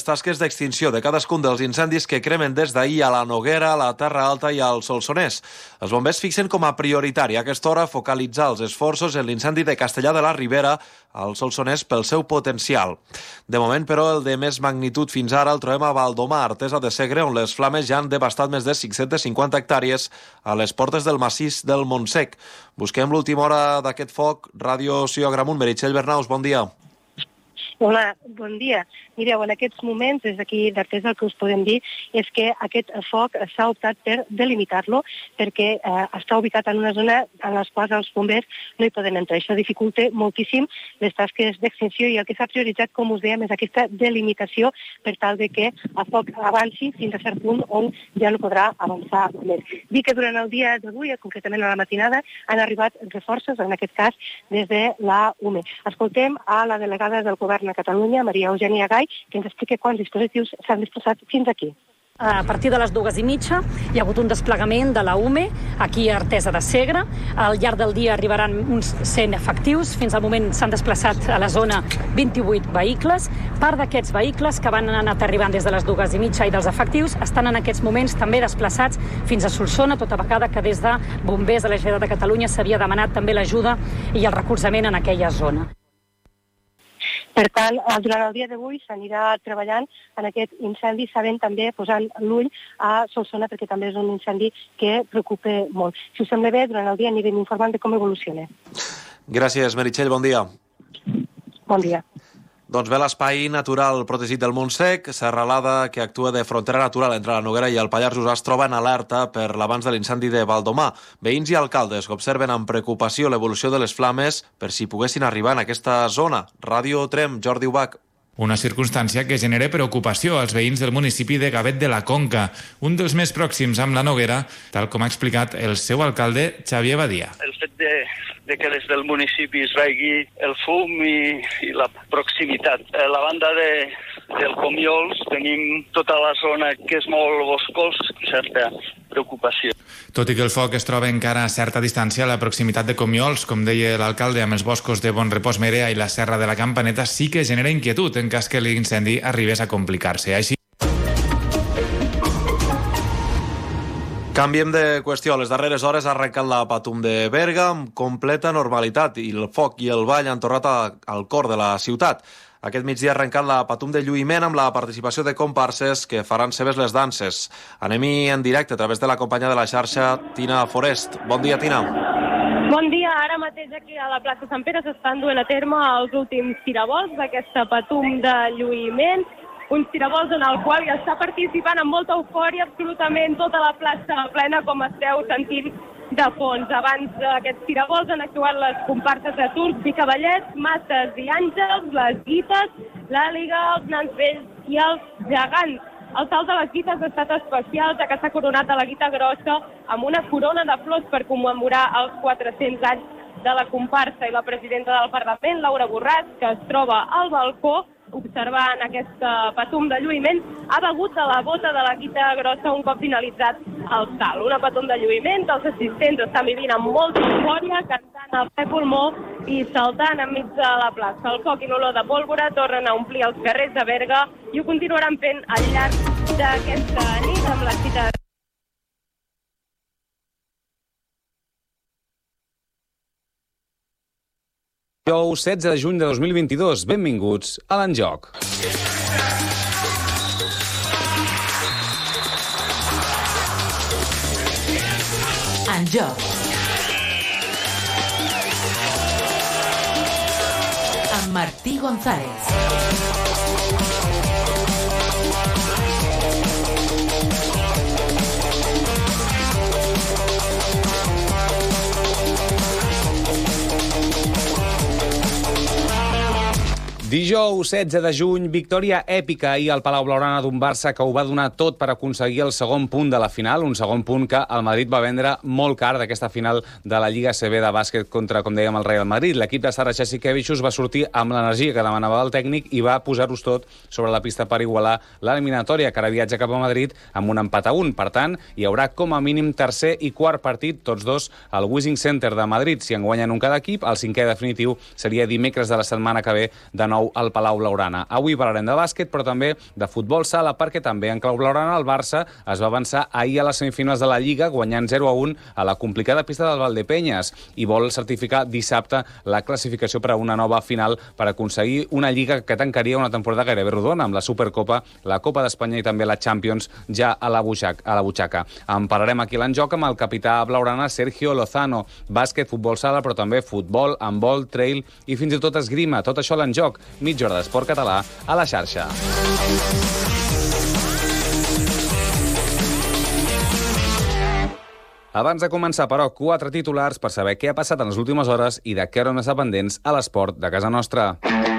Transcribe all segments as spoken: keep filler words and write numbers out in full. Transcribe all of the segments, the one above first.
tasques d'extinció de cadascun dels incendis que cremen des d'ahir a la Noguera, a la Terra Alta i al Solsonès. Els bombers fixen com a prioritari a aquesta hora focalitzar els esforços en l'incendi de Castellar de la Ribera, al Solsonès, pel seu potencial. De moment, però, el de més magnitud fins ara el trobem a Valdomar, Artesa de Segre, on les flames ja han devastat més de cinc-centes cinquanta hectàrees a les portes del massís del Montsec. Busquem l'última hora d'aquest foc. Ràdio Sió Agramunt, Meritxell Bernaus, bon dia. Hola, bon dia. Mireu, en aquests moments, des d'aquí d'Artesa, el que us podem dir és que aquest foc s'ha optat per delimitar-lo perquè eh, està ubicat en una zona en la qual els bombers no hi poden entrar. Això dificulta moltíssim les tasques d'extinció i el que s'ha prioritzat, com us dèiem, és aquesta delimitació per tal de que el foc avanci fins a cert punt on ja no podrà avançar més. Dir que durant el dia d'avui, concretament a la matinada, han arribat reforços, en aquest cas, des de la U M E. Escoltem a la delegada del Govern a Catalunya, Maria Eugènia Gai, que ens explica quants dispositius s'han disposat fins aquí. A partir de les dues i mitja hi ha hagut un desplegament de la U M E aquí a Artesa de Segre. Al llarg del dia arribaran uns cent efectius. Fins al moment s'han desplaçat a la zona vint-i-vuit vehicles. Part d'aquests vehicles que van anat arribant des de les dues i mitja i dels efectius estan en aquests moments també desplaçats fins a Solsona, tota vegada que des de Bombers de la Generalitat de Catalunya s'havia demanat també l'ajuda i el recolzament en aquella zona. Per tant, durant el dia d'avui s'anirà treballant en aquest incendi, sabent també, posant l'ull a Solsona, perquè també és un incendi que preocupa molt. Si us sembla bé, durant el dia anirem informant de com evoluciona. Gràcies, Meritxell, bon dia. Bon dia. Doncs bé, l'espai natural protegit del Montsec, serralada que actua de frontera natural entre la Noguera i el Pallars Jussà, es troba en alerta per l'avanç de l'incendi de Valdomar. Veïns i alcaldes que observen amb preocupació l'evolució de les flames per si poguessin arribar en aquesta zona. Ràdio Trem, Jordi Ubach. Una circumstància que genera preocupació als veïns del municipi de Gavet de la Conca, un dels més pròxims amb la Noguera, tal com ha explicat el seu alcalde, Xavier Badia. El fet de, de que des del municipi es vegi el fum i, i la proximitat. A la banda de, del Comiols tenim tota la zona que és molt boscós, certa preocupació. Tot i que el foc es troba encara a certa distància a la proximitat de Comiols, com deia l'alcalde, amb els boscos de Bonrepòs, Merea i la Serra de la Campaneta, sí que genera inquietud en cas que l'incendi arribés a complicar-se. Així... Canviem de qüestió. A les darreres hores ha arrencat la Patum de Berga amb completa normalitat i el foc i el ball han tornat a, al cor de la ciutat. Aquest migdia ha arrencat la Patum de Lluïment amb la participació de comparses que faran seves les danses. Anem-hi en directe a través de la companya de la xarxa, Tina Forest. Bon dia, Tina. Bon dia. Ara mateix aquí a la plaça Sant Pere s'estan duent a terme els últims tiravolts d'aquesta Patum de Lluïment. Uns tiravolts en el qual ja està participant amb molta eufòria absolutament tota la plaça plena, com esteu sentint de fons. Abans d'aquests tiravolts han actuat les comparses de turcs i cavallets, mates i àngels, les guites, l'àliga, els nans vells i els gegants. El salt de les guites ha estat especial, ja que s'ha coronat a la guita grossa amb una corona de flors per commemorar els quatre-cents anys de la comparsa, i la presidenta del Parlament, Laura Borràs, que es troba al balcó observant aquesta Patum de Lluïment, ha begut de la bota de la guita grossa un cop finalitzat el salt. Una Patum de Lluïment que els assistents estan vivint amb molta eufòria, cantant a ple pulmó i saltant enmig de la plaça. El foc i l'olor de pólvora tornen a omplir els carrers de Berga i ho continuaran fent al llarg d'aquesta nit amb la cita. Dijous setze de juny de dos mil vint-i-dos. Benvinguts a l'Enjoc. Enjoc. Amb Martí González. Dijous setze de juny, victòria èpica ahir al Palau Blaugrana d'un Barça que ho va donar tot per aconseguir el segon punt de la final, un segon punt que el Madrid va vendre molt car d'aquesta final de la Lliga A C B de bàsquet contra, com dèiem, el Real Madrid. L'equip de Sara Jasikevičius va sortir amb l'energia que demanava el tècnic i va posar-los tot sobre la pista per igualar l'eliminatòria, que ara viatja cap a Madrid amb un empat a un. Per tant, hi haurà com a mínim tercer i quart partit, tots dos al Wishing Center de Madrid. Si en guanyen un cada equip, el cinquè definitiu seria dimecres de la setmana que ve, de nou nou al Palau Blaugrana. Avui parlarem de bàsquet, però també de futbol sala, perquè també en clau blaugrana el Barça es va avançar ahir a les semifinals de la Lliga, guanyant zero a un a la complicada pista del Valdepeñas, i vol certificar dissabte la classificació per a una nova final per aconseguir una Lliga que tancaria una temporada gairebé rodona, amb la Supercopa, la Copa d'Espanya i també la Champions ja a la butxaca. A la butxaca. En parlarem aquí a l'Enjoc amb el capità blaugrana Sergio Lozano. Bàsquet, futbol sala, però també futbol, handbol, trail i fins i tot esgrima. Tot això a l'Enjoc. Mitja hora d'esport català a la xarxa. Abans de començar, però, quatre titulars per saber què ha passat en les últimes hores i de què haurem d'estar pendents a l'esport de casa nostra.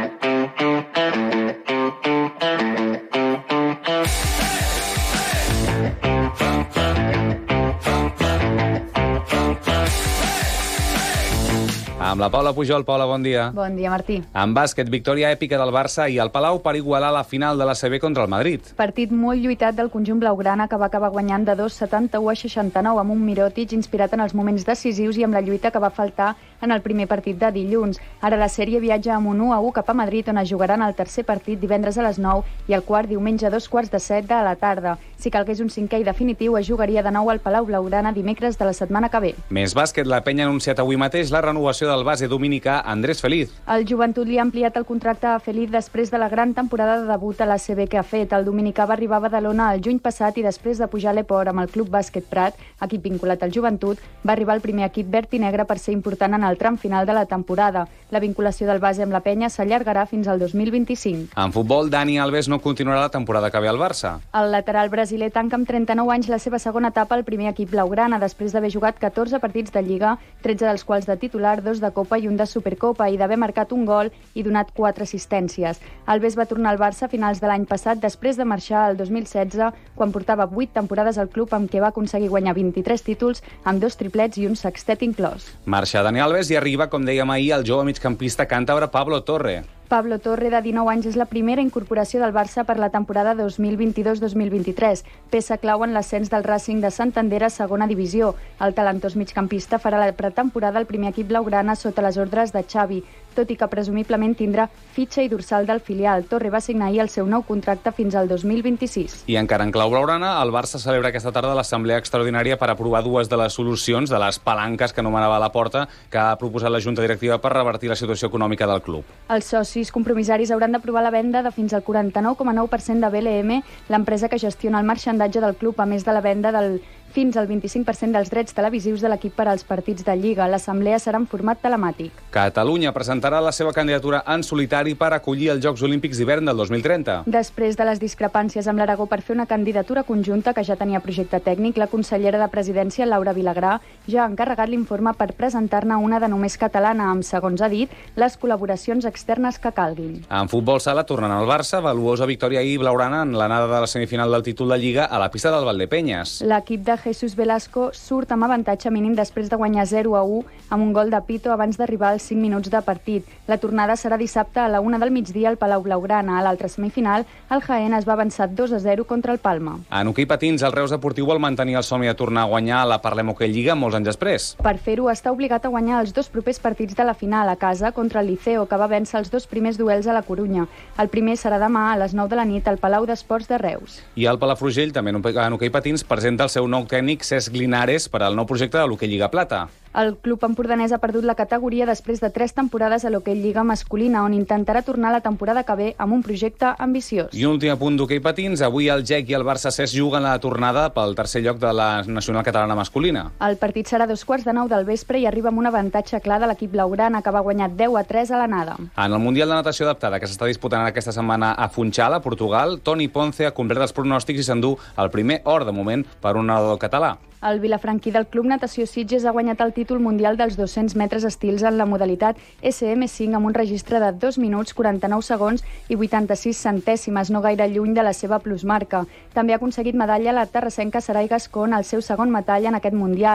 Amb la Paula Pujol. Paula, bon dia. Bon dia, Martí. En bàsquet, victòria èpica del Barça i el Palau per igualar la final de l'A C B contra el Madrid. Partit molt lluitat del conjunt blaugrana que va acabar guanyant de dos setanta-u a seixanta-nou amb un Mirotic inspirat en els moments decisius i amb la lluita que va faltar en el primer partit de dilluns. Ara la sèrie viatja amb un u a u cap a Madrid, on es jugaran el tercer partit divendres a les nou i el quart diumenge a dos quarts de set de la tarda. Si calgués un cinquè i definitiu, es jugaria de nou al Palau Blaugrana dimecres de la setmana que ve. Més bàsquet, la Penya ha anunciat avui mateix la renovació del base dominicà Andrés Feliz. El Joventut li ha ampliat el contracte a Feliz després de la gran temporada de debut a l'A C B que ha fet. El dominicà va arribar a Badalona el juny passat i després de pujar a l'Eport amb el Club Bàsquet Prat, equip vinculat al Joventut, va arribar al primer equip verd i negre per ser important en el tram final de la temporada. La vinculació del base amb la Penya s'allargarà fins al dos mil vint-i-cinc. En futbol, Dani Alves no continuarà la temporada que ve al Barça. El lateral brasiler tanca amb trenta-nou anys la seva segona etapa al primer equip blaugrana, després d'haver jugat catorze partits de Lliga, tretze dels quals de titular, dos de Copa i un de Supercopa, i d'haver marcat un gol i donat quatre assistències. Alves va tornar al Barça a finals de l'any passat, després de marxar el dos mil setze, quan portava vuit temporades al club, amb què va aconseguir guanyar vint-i-tres títols, amb dos triplets i un sextet inclòs. Marxa Dani Alves i arriba, com dèiem ahir, el jove migcampista càntabre Pablo Torre. Pablo Torre, de dinou anys, és la primera incorporació del Barça per la temporada dos mil vint-i-dos dos mil vint-i-tres, peça clau en l'ascens del Racing de Santander a segona divisió. El talentós migcampista farà la pretemporada al primer equip blaugrana sota les ordres de Xavi, tot i que presumiblement tindrà fitxa i dorsal del filial. Torre va signar ahir el seu nou contracte fins al dos mil vint-i-sis. I encara en clau blaugrana, el Barça celebra aquesta tarda l'assemblea extraordinària per aprovar dues de les solucions de les palanques que anomenava la porta que ha proposat la Junta Directiva per revertir la situació econòmica del club. Els socis compromissaris hauran d'aprovar la venda de fins al quaranta-nou coma nou per cent de B L M, l'empresa que gestiona el marxandatge del club, a més de la venda del fins al vint-i-cinc per cent dels drets televisius de l'equip per als partits de Lliga. L'assemblea serà en format telemàtic. Catalunya presentarà la seva candidatura en solitari per acollir els Jocs Olímpics d'hivern del dos mil trenta. Després de les discrepàncies amb l'Aragó per fer una candidatura conjunta que ja tenia projecte tècnic, la consellera de Presidència, Laura Vilagrà, ja ha encarregat l'informe per presentar-ne una de només catalana, amb, segons ha dit, les col·laboracions externes que calguin. En futbol sala, tornant al Barça, valuosa victòria ahir blaugrana en l'anada de la semifinal del títol de Lliga a la pista del Valdepeñas. L'equip de Jesús Velasco surt amb avantatge mínim després de guanyar zero a u amb un gol de Pito abans d'arribar als cinc minuts de partit. La tornada serà dissabte a la una del migdia al Palau Blaugrana. A l'altra semifinal, el Jaén es va avançar dos a zero contra el Palma. En hoquei patins, el Reus Deportiu vol mantenir el somni de tornar a guanyar a la Parlem Hoquei Lliga molts anys després. Per fer-ho, està obligat a guanyar els dos propers partits de la final a casa contra el Liceo, que va vèncer els dos primers duels a la Corunya. El primer serà demà a les nou de la nit al Palau d'Esports de Reus. I el Palafrugell, també en hoquei patins, presenta el seu nou tècnic Cesc Linares per al nou projecte de l'Hoquei Lliga Plata. El club empordanès ha perdut la categoria després de tres temporades a l'Hoquei Lliga masculina, on intentarà tornar la temporada que ve amb un projecte ambiciós. I un últim apunt d'hoquei patins. Avui el G E C i el Barça C E S juguen la tornada pel tercer lloc de la nacional catalana masculina. El partit serà a dos quarts de nou del vespre i arriba amb un avantatge clar de l'equip blaugrana, que va guanyar deu a tres a l'anada. En el Mundial de Natació Adaptada, que s'està disputant aquesta setmana a Funchal, a Portugal, Toni Ponce ha complert els pronòstics i s'endú el primer or, de moment, per un nedador català. El vilafranquí del Club Natació Sitges ha guanyat el títol mundial dels dos-cents metres estils en la modalitat S M cinc amb un registre de dos minuts, quaranta-nou segons i vuitanta-sis centèsimes, no gaire lluny de la seva plusmarca. També ha aconseguit medalla la terrassenca Sarai Gascon, el seu segon metall en aquest mundial.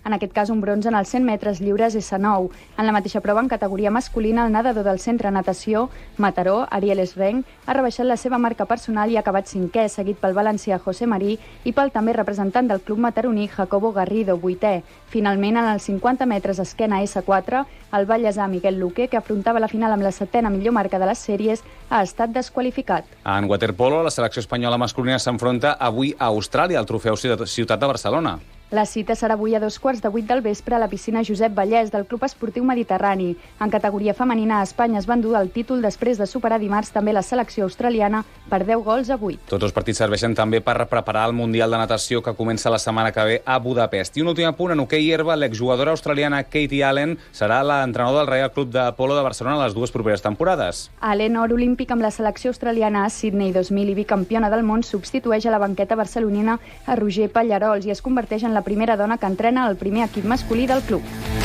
en aquest cas un bronze en els cent metres lliures essa nou. En la mateixa prova, en categoria masculina, el nedador del centre natació, Mataró, Ariel Esrenc, ha rebaixat la seva marca personal i ha acabat cinquè, seguit pel valencià José Marí i pel també representant del club mataroní Jacobo Garrido, vuitè. Finalment, en els cinquanta metres esquena essa quatre, el ballesà Miguel Luque, que afrontava la final amb la setena millor marca de les sèries, ha estat desqualificat. En waterpolo, la selecció espanyola masculina s'enfronta avui a Austràlia, al trofeu Ciutat de Barcelona. La cita serà avui a dos quarts de vuit del vespre a la piscina Josep Vallès del Club Esportiu Mediterrani. En categoria femenina, a Espanya es van dur el títol després de superar dimarts també la selecció australiana per deu gols a vuit. Tots els partits serveixen també per preparar el Mundial de Natació que comença la setmana que ve a Budapest. I un últim apunt, en hoquei herba, l'exjugadora australiana Katie Allen serà l'entrenador del Reial Club de Polo de Barcelona les dues properes temporades. Allen, or olímpic amb la selecció australiana a Sydney dos mil i bicampiona del món, substitueix a la banqueta barcelonina a Roger Pallarols i es converteix en la primera dona que entrena el primer equip masculí del club.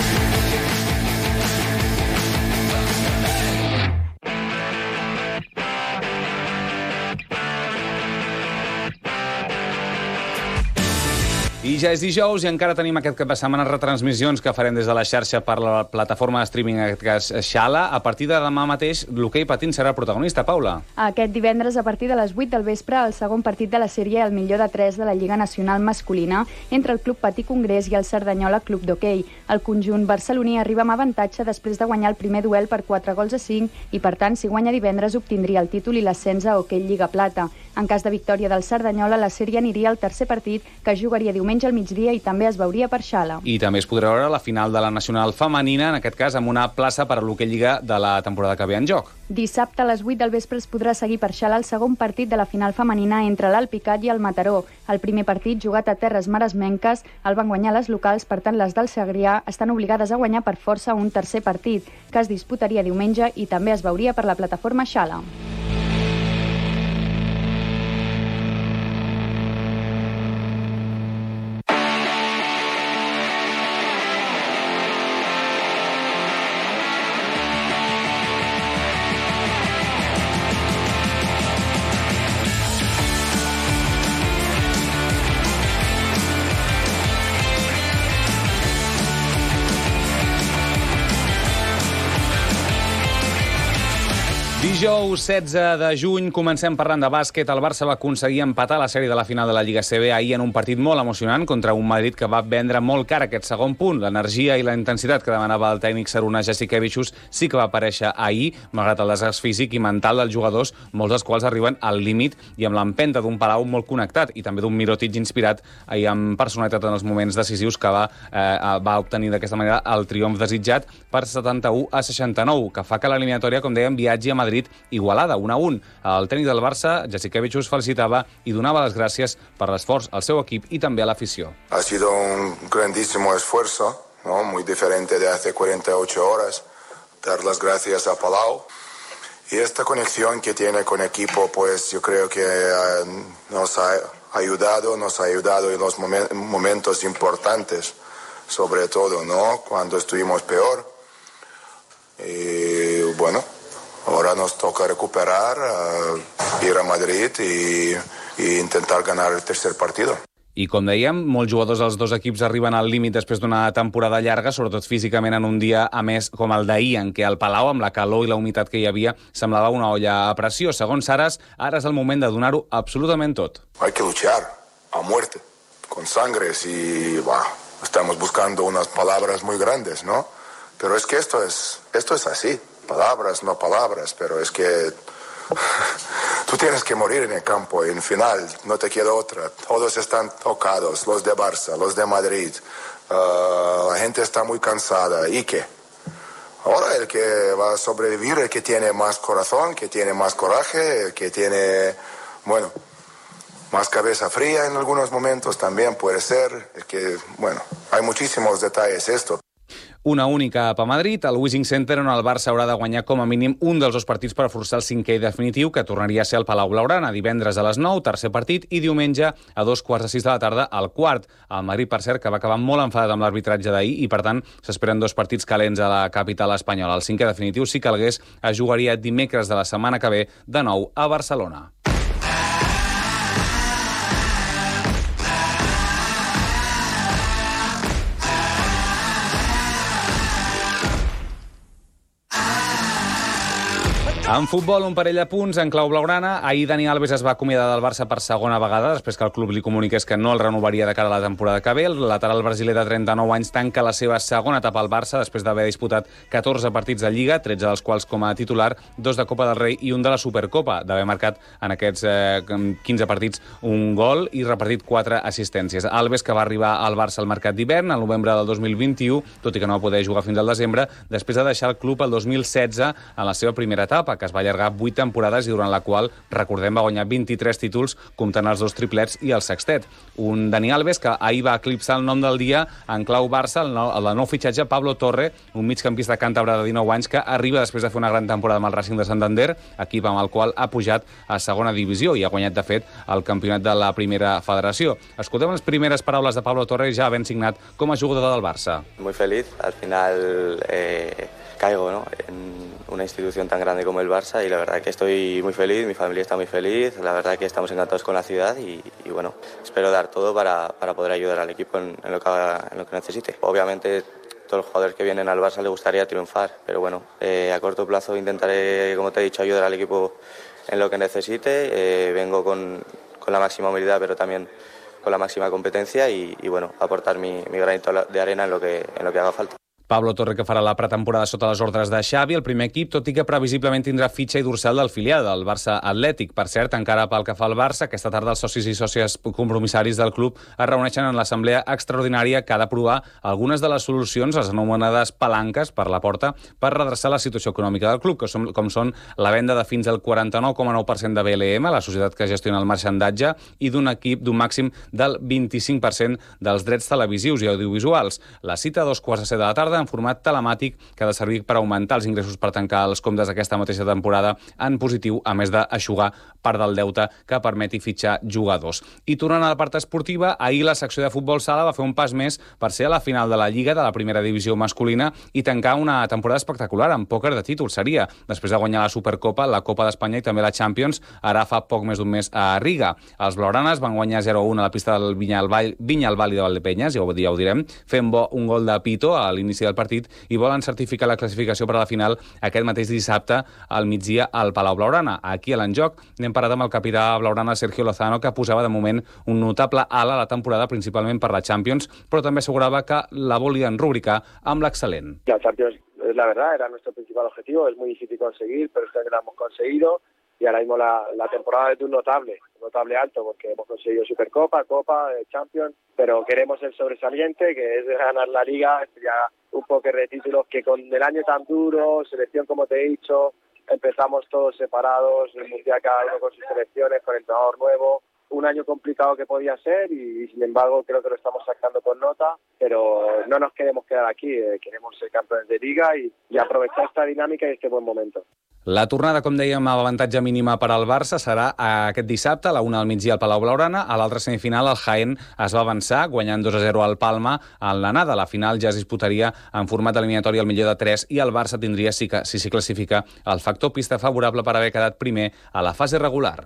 I ja és dijous i encara tenim aquest cap de setmana retransmissions que farem des de la xarxa per la plataforma de streaming, en aquest cas Xala. A partir de demà mateix, l'hoquei patins serà el protagonista, Paula. Aquest divendres, a partir de les vuit del vespre, el segon partit de la sèrie El millor de tres de la Lliga Nacional Masculina entre el Club Patí Congrés i el Cerdanyola Club d'Hoquei. El conjunt barceloní arriba amb avantatge després de guanyar el primer duel per quatre gols a cinc i, per tant, si guanya divendres, obtindria el títol i l'ascens a Hoquei Lliga Plata. En cas de victòria del Cerdanyola, la sèrie aniria al tercer partit, que es jugaria diumenge al migdia i també es veuria per Xala. I també es podrà veure la final de la Nacional Femenina, en aquest cas amb una plaça per a l'Hoquei Lliga de la temporada que ve en joc. Dissabte a les vuit del vespre es podrà seguir per Xala el segon partit de la final femenina entre l'Alpicat i el Mataró. El primer partit, jugat a terres maresmenques, el van guanyar les locals, per tant les del Segrià estan obligades a guanyar per força un tercer partit, que es disputaria diumenge i també es veuria per la plataforma Xala. Dijous setze de juny comencem parlant de bàsquet. El Barça va aconseguir empatar la sèrie de la final de la Lliga C B ahir en un partit molt emocionant contra un Madrid que va vendre molt car aquest segon punt. L'energia i la intensitat que demanava el tècnic Šarūnas Jasikevičius sí que va aparèixer ahir, malgrat el desgast físic i mental dels jugadors, molts dels quals arriben al límit i amb l'empenta d'un Palau molt connectat i també d'un Mirotic inspirat i amb personalitat en els moments decisius que va, eh, va obtenir d'aquesta manera el triomf desitjat per setanta-u a seixanta-nou, que fa que l'eliminatòria, com dèiem, viatgi a Madrid igualada, un a un. El tècnic del Barça, Jasikevičius, felicitava i donava les gràcies per l'esforç al seu equip i també a l'afició. Ha sido un grandísimo esfuerzo, ¿no? Muy diferente de hace cuarenta y ocho horas. Dar las gracias a Palau. Y esta conexión que tiene con equipo, pues yo creo que uh, nos ha ayudado, nos ha ayudado en los momen- momentos importantes, sobre todo, ¿no? Cuando estuvimos peor. Y bueno, ahora nos toca recuperar, uh, ir a Madrid y, y intentar ganar el tercer partido. I com dèiem, molts jugadors dels dos equips arriben al límit després d'una temporada llarga, sobretot físicament en un dia, a més, com el d'ahir, en què el Palau, amb la calor i la humitat que hi havia, semblava una olla a pressió. Segons Saras, ara és el moment de donar-ho absolutament tot. Hay que luchar a muerte, con sangre, si bah, estamos buscando unas palabras muy grandes, ¿no? Pero es que esto es, esto es así. Palabras, no palabras, pero es que tú tienes que morir en el campo, en final, no te queda otra. Todos están tocados, los de Barça, los de Madrid. Uh, la gente está muy cansada. ¿Y qué? Ahora el que va a sobrevivir, el que tiene más corazón, que tiene más coraje, el que tiene, bueno, más cabeza fría en algunos momentos también puede ser. El que, bueno, hay muchísimos detalles esto. Una única a Madrid, al Wishing Center, on el Barça haurà de guanyar com a mínim un dels dos partits per forçar el cinquè i definitiu, que tornaria a ser el Palau Blaugrana, divendres a les nou, tercer partit, i diumenge a dos quarts de sis de la tarda, al quart. El Madrid, per cert, que va acabar molt enfadat amb l'arbitratge d'ahir i, per tant, s'esperen dos partits calents a la capital espanyola. El cinquè definitiu, si calgués, es jugaria dimecres de la setmana que ve, de nou a Barcelona. En futbol, un parell de punts en clau blaugrana. Ahir Dani Alves es va acomiadar del Barça per segona vegada, després que el club li comuniqués que no el renovaria de cara a la temporada que ve. El lateral brasiler de trenta-nou anys tanca la seva segona etapa al Barça després d'haver disputat catorze partits de Lliga, tretze dels quals com a titular, dos de Copa del Rei i un de la Supercopa, d'haver marcat en aquests eh, quinze partits un gol i repartit quatre assistències. Alves, que va arribar al Barça al mercat d'hivern, al novembre del dos mil vint-i-u, tot i que no va poder jugar fins al desembre, després de deixar el club el dos mil setze en la seva primera etapa, que es va allargar vuit temporades i durant la qual, recordem, va guanyar vint-i-tres títols, comptant els dos triplets i el sextet. Un Dani Alves que ahir va eclipsar el nom del dia en clau Barça, el nou, el nou fitxatge Pablo Torre, un migcampista càntabre de dinou anys que arriba després de fer una gran temporada amb el Racing de Santander, equip amb el qual ha pujat a segona divisió i ha guanyat, de fet, el campionat de la primera federació. Escoltem les primeres paraules de Pablo Torre, ja ben signat com a jugador del Barça. Muy feliz, al final eh, caigo, ¿no?, en una institución tan grande como el Barça y la verdad que estoy muy feliz, mi familia está muy feliz, la verdad que estamos encantados con la ciudad y, y bueno, espero dar todo para, para poder ayudar al equipo en, en, lo que, en lo que necesite. Obviamente todos los jugadores que vienen al Barça les gustaría triunfar, pero bueno, eh, a corto plazo intentaré, como te he dicho, ayudar al equipo en lo que necesite. Eh, vengo con, con la máxima humildad, pero también con la máxima competencia y, y bueno, aportar mi, mi granito de arena en lo que, en lo que haga falta. Pablo Torre, que farà la pretemporada sota les ordres de Xavi, el primer equip, tot i que previsiblement tindrà fitxa i dorsal del filial, del Barça Atlètic. Per cert, encara pel que fa al Barça, aquesta tarda els socis i sòcies compromissaris del club es reuneixen en l'assemblea extraordinària que ha d'aprovar algunes de les solucions, les anomenades palanques per la porta, per redreçar la situació econòmica del club, que som, com són la venda de fins al quaranta-nou coma nou per cent de B L M, la societat que gestiona el marxandatge, i d'un equip d'un màxim del vint-i-cinc per cent dels drets televisius i audiovisuals. La cita a dos quarts de set de la tarda en format telemàtic que ha de servir per augmentar els ingressos per tancar els comptes d'aquesta mateixa temporada en positiu, a més d'aixugar part del deute que permeti fitxar jugadors. I tornant a la part esportiva, ahir la secció de futbol sala va fer un pas més per ser a la final de la Lliga de la primera divisió masculina i tancar una temporada espectacular amb pòquer de títol. Seria, després de guanyar la Supercopa, la Copa d'Espanya i també la Champions, ara fa poc més d'un mes a Riga. Els blaugranes van guanyar zero a un a la pista del Vinyalball, Vinyalball de Valdepenyes, ja ho, ja ho direm, fent bo un gol de Pito a l'inici del partit i volen certificar la classificació per a la final aquest mateix dissabte al migdia al Palau Blaugrana. Aquí a l'enjoc n'hem parat amb el capità blaugrana Sergio Lozano, que posava de moment un notable ala a la temporada, principalment per la Champions, però també assegurava que la volien rubricar amb l'excel·lent. La Champions, la verdad, era nuestro principal objetivo, es muy difícil conseguir, pero es que lo hemos conseguido. Y ahora mismo la, la temporada es de un notable, un notable alto, porque hemos conseguido Supercopa, Copa, Champions, pero queremos el sobresaliente, que es ganar la Liga, ya un póquer de títulos que con el año tan duro, selección como te he dicho, empezamos todos separados, el Mundial cada uno con sus selecciones, con el entrenador nuevo, un año complicado que podía ser y, y sin embargo creo que lo estamos sacando con nota, pero no nos queremos quedar aquí, eh, queremos ser campeones de Liga y, y aprovechar esta dinámica y este buen momento. La tornada, com dèiem, amb avantatge mínima per al Barça serà aquest dissabte a la una del migdia al Palau Blaugrana. A l'altra semifinal, el Jaén es va avançar, guanyant dos a zero al Palma en l'anada. La final ja es disputaria en format eliminatori al millor de tres i el Barça tindria, si s'hi classifica, el factor pista favorable per haver quedat primer a la fase regular.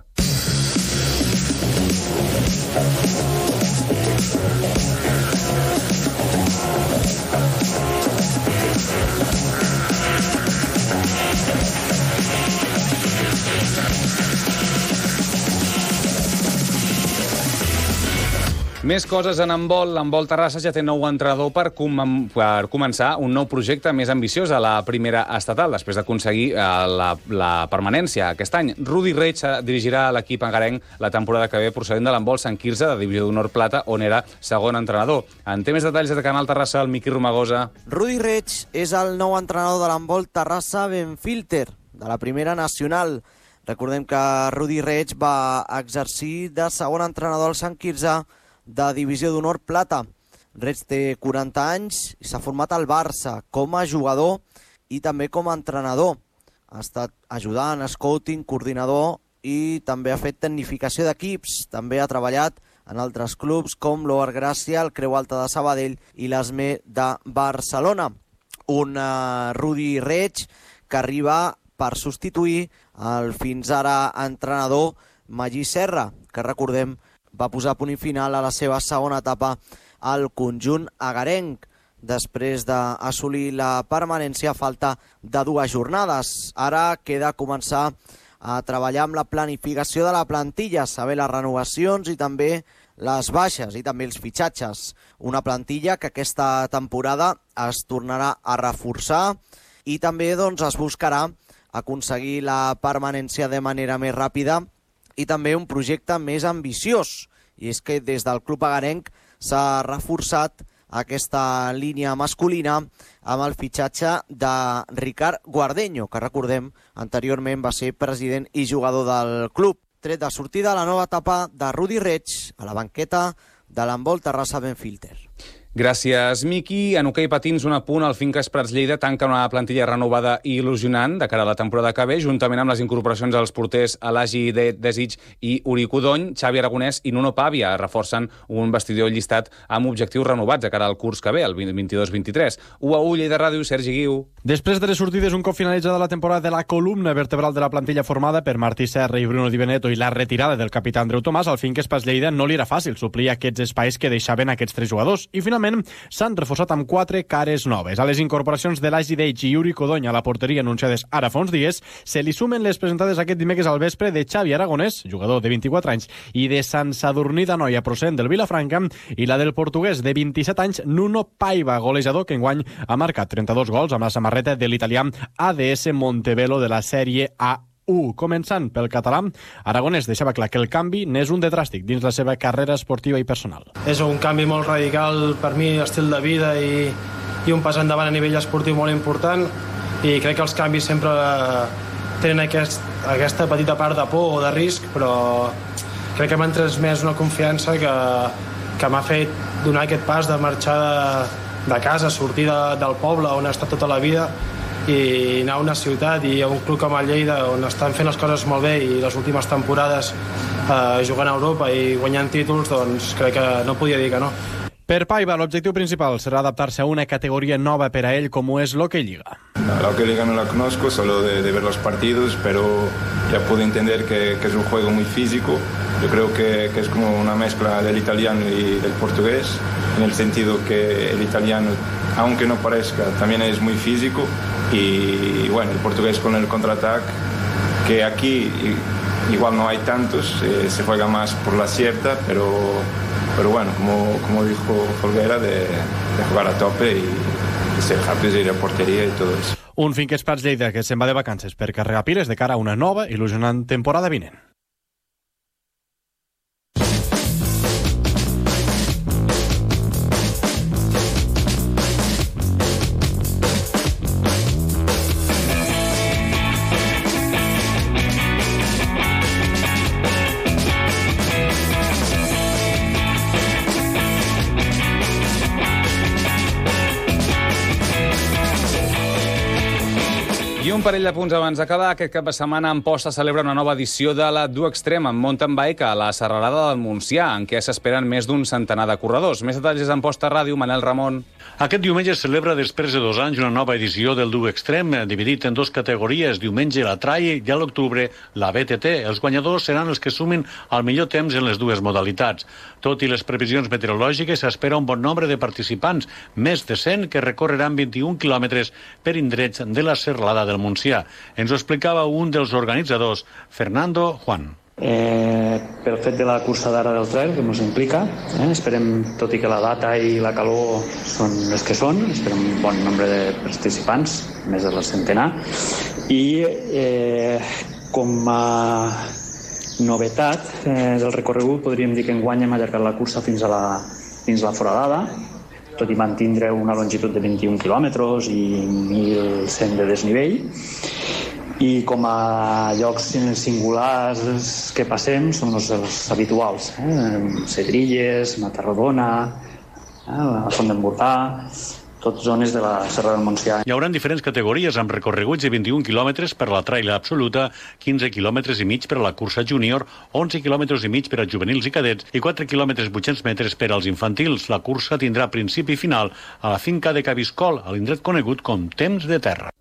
Més coses en handbol. L'handbol Terrassa ja té nou entrenador per, com per començar un nou projecte més ambiciós a la primera estatal, després d'aconseguir eh, la, la permanència aquest any. Rudi Reig dirigirà l'equip angarenc la temporada que ve, procedent de l'handbol Sant Quirze, de Divisió d'Honor Plata, on era segon entrenador. En té més detalls de Canal Terrassa, el Miqui Romagosa. Rudi Reig és el nou entrenador de l'handbol Terrassa Benfilter, de la primera nacional. Recordem que Rudi Reig va exercir de segon entrenador al Sant Quirze, de Divisió d'Honor Plata. Reig té quaranta anys i s'ha format al Barça com a jugador i també com a entrenador. Ha estat ajudant, scouting, coordinador i també ha fet tecnificació d'equips. També ha treballat en altres clubs com l'Oar Gràcia, el Creu Alta de Sabadell i l'Esme de Barcelona. Un uh, Rudi Reig que arriba per substituir el fins ara entrenador Magí Serra, que recordem va posar punt i final a la seva segona etapa al conjunt agarenc. després d'assolir la permanència a falta de dues jornades. Ara queda començar a treballar amb la planificació de la plantilla, saber les renovacions i també les baixes i també els fitxatges. Una plantilla que aquesta temporada es tornarà a reforçar i també doncs, es buscarà aconseguir la permanència de manera més ràpida i també un projecte més ambiciós. I és que des del club agarenc s'ha reforçat aquesta línia masculina amb el fitxatge de Ricard Guardeño, que recordem anteriorment va ser president i jugador del club. Tret de sortida la nova etapa de Rudi Reig a la banqueta de l'handbol Terrassa Benfilter. Gràcies, Miqui. En hoquei patins, un apunt. El Finques Prats Lleida tanca una plantilla renovada i il·lusionant de cara a la temporada que ve, juntament amb les incorporacions dels porters Elagi Desig i Uri Codony, Xavi Aragonès i Nuno Pàvia reforcen un vestidor llistat amb objectius renovats de cara al curs que ve, el vint-i-dos vint-i-tres. U a U, Lleida Ràdio, Sergi Guiu. Després de les sortides, un cop finalitzada la temporada de la columna vertebral de la plantilla formada per Martí Serra i Bruno Di Veneto i la retirada del capità Andreu Tomàs, al Finques Prats Lleida no li era fàcil suplir aquests espais que deixaven aquests tres jugadors i finalment s'han reforçat amb quatre cares noves. A les incorporacions de l'Agi Deig i Uri Codony a la porteria anunciades ara fa uns dies se li sumen les presentades aquest dimecres al vespre de Xavi Aragonès, jugador de vint-i-quatre anys, i de Sant Sadurní d'Anoia, procedent del Vilafranca, i la del portuguès de vint-i-set anys, Nuno Paiva, golejador que enguany ha marcat trenta-dos gols amb la samarreta de l'italià A D S Montevelo de la Sèrie A. Uh, començant pel català, Aragonès deixava clar que el canvi n'és un de dràstic dins la seva carrera esportiva i personal. És un canvi molt radical per mi, estil de vida i, i un pas endavant a nivell esportiu molt important, i crec que els canvis sempre tenen aquest, aquesta petita part de por o de risc, però crec que m'han transmès una confiança que, que m'ha fet donar aquest pas de marxar de, de casa, sortir de, del poble on he estat tota la vida i anar a una ciutat i a un club com el Lleida on estan fent les coses molt bé i les últimes temporades eh, jugant a Europa i guanyant títols, doncs crec que no podia dir que no. Per Paiva, l'objectiu principal será adaptarse a una categoría nueva para él como es l'Hockey Liga. La Hockey Liga no la conozco, solo de, de ver los partidos, pero ya puedo entender que, que es un juego muy físico. Yo creo que, que es como una mezcla del italiano y del portugués, en el sentido que el italiano, aunque no parezca, también es muy físico. Y bueno, el portugués con el contraataque, que aquí igual no hay tantos, eh, se juega más por la cierta, pero, pero bueno, como, como dijo Folguera, de, de jugar a tope y, y ser rápidos, ir a portería y todo eso. Un Finques Prats Lleida que se'n va de vacances per carregar piles de cara a una nova il·lusionant temporada vinent. I un parell de punts abans d'acabar. Aquest cap de setmana Amposta celebra una nova edició de la Duo Extreme en mountain bike a la serralada del Montsià, en què s'esperen més d'un centenar de corredors. Més detalls a Amposta Ràdio, Manel Ramon. Aquest diumenge es celebra després de dos anys una nova edició del Duo Extreme, dividit en dues categories. Diumenge la Trail i a l'octubre la B T T. Els guanyadors seran els que sumin el millor temps en les dues modalitats. Tot i les previsions meteorològiques, s'espera un bon nombre de participants, més de cent, que recorreran vint-i-un quilòmetres per indrets de la serralada del Montsià. Ens ho explicava un dels organitzadors, Fernando Juan. Eh, pel fet de la cursa d'ara del trail que ens implica, eh, esperem, tot i que la data i la calor són les que són, esperem un bon nombre de participants, més de la centenar, i eh, com a novetat eh, del recorregut podríem dir que enguany hem allargat la cursa fins a la, fins a la foradada, tot i mantindre una longitud de vint-i-un quilòmetres i mil cent de desnivell. I com a llocs singulars que passem són els, els habituals, eh? Cedrilles, Matarrodona, eh? la Font d'en Bordà, tot zones de la Serra del Montsià. Hi haurà diferents categories amb recorreguts de vint-i-un quilòmetres per a la trail absoluta, quinze quilòmetres i mig per a la cursa júnior, onze quilòmetres i mig per a juvenils i cadets i quatre quilòmetres vuit-cents metres per als infantils. La cursa tindrà principi i final a la finca de Cabiscol, a l'indret conegut com Temps de Terra.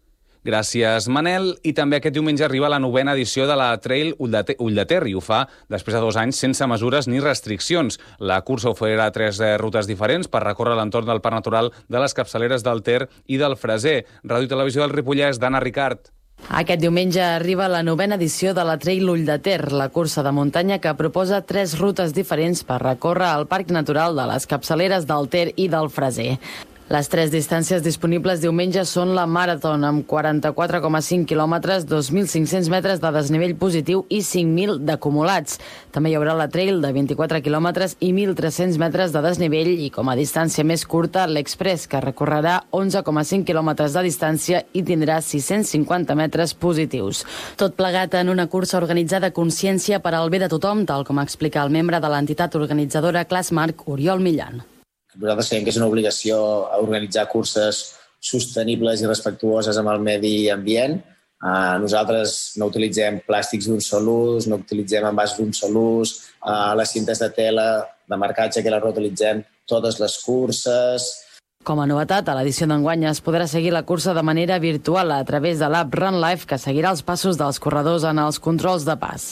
Gràcies, Manel. I també aquest diumenge arriba la novena edició de la Trail Ull de, Ter, Ull de Ter i ho fa després de dos anys sense mesures ni restriccions. La cursa oferirà tres eh, rutes diferents per recórrer l'entorn del Parc Natural de les capçaleres del Ter i del Freser. Ràdio i Televisió del Ripollès, Dana Ricard. Aquest diumenge arriba la novena edició de la Trail Ull de Ter, la cursa de muntanya que proposa tres rutes diferents per recórrer el Parc Natural de les capçaleres del Ter i del Freser. Les tres distàncies disponibles diumenge són la Marathon, amb quaranta-quatre coma cinc quilòmetres, dos mil cinc-cents metres de desnivell positiu i cinc mil d'acumulats. També hi haurà la Trail de vint-i-quatre quilòmetres i mil tres-cents metres de desnivell i, com a distància més curta, l'Express, que recorrerà onze coma cinc quilòmetres de distància i tindrà sis-cents cinquanta metres positius. Tot plegat en una cursa organitzada a consciència per al bé de tothom, tal com explica el membre de l'entitat organitzadora Clasmarc, Oriol Millan. Nosaltres creiem que és una obligació organitzar curses sostenibles i respectuoses amb el medi ambient. Uh, nosaltres no utilitzem plàstics d'un sol ús, no utilitzem envasos d'un sol ús, uh, les cintes de tela de marcatge que les reutilitzem totes les curses. Com a novetat, a l'edició d'enguany es podrà seguir la cursa de manera virtual a través de l'app Run Life, que seguirà els passos dels corredors en els controls de pas.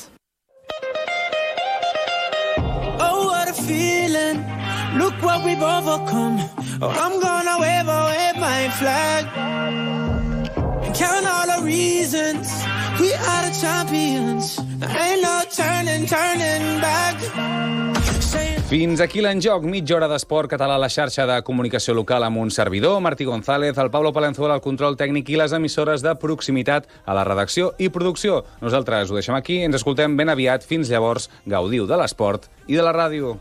Oh, what a feeling. Look what we've overcome. Oh, I'm gonna wave away my flag and count all the reasons we are the champions. There ain't no turning, turning back. Fins aquí l'Enjoc, mitja hora d'esport català a la xarxa de comunicació local amb un servidor, Martí González, el Pablo Palenzuela al control tècnic i les emissores de proximitat a la redacció i producció. Nosaltres ho deixem aquí, ens escoltem ben aviat. Fins llavors, gaudiu de l'esport i de la ràdio.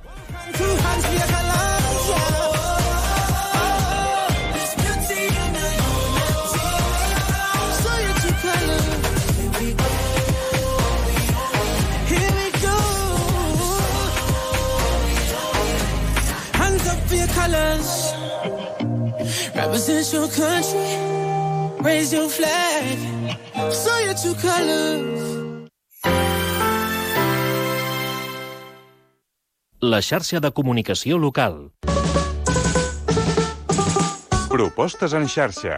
Colors represent your country, raise your flag, show your true colors. La xarxa de comunicació local. Propostes en xarxa.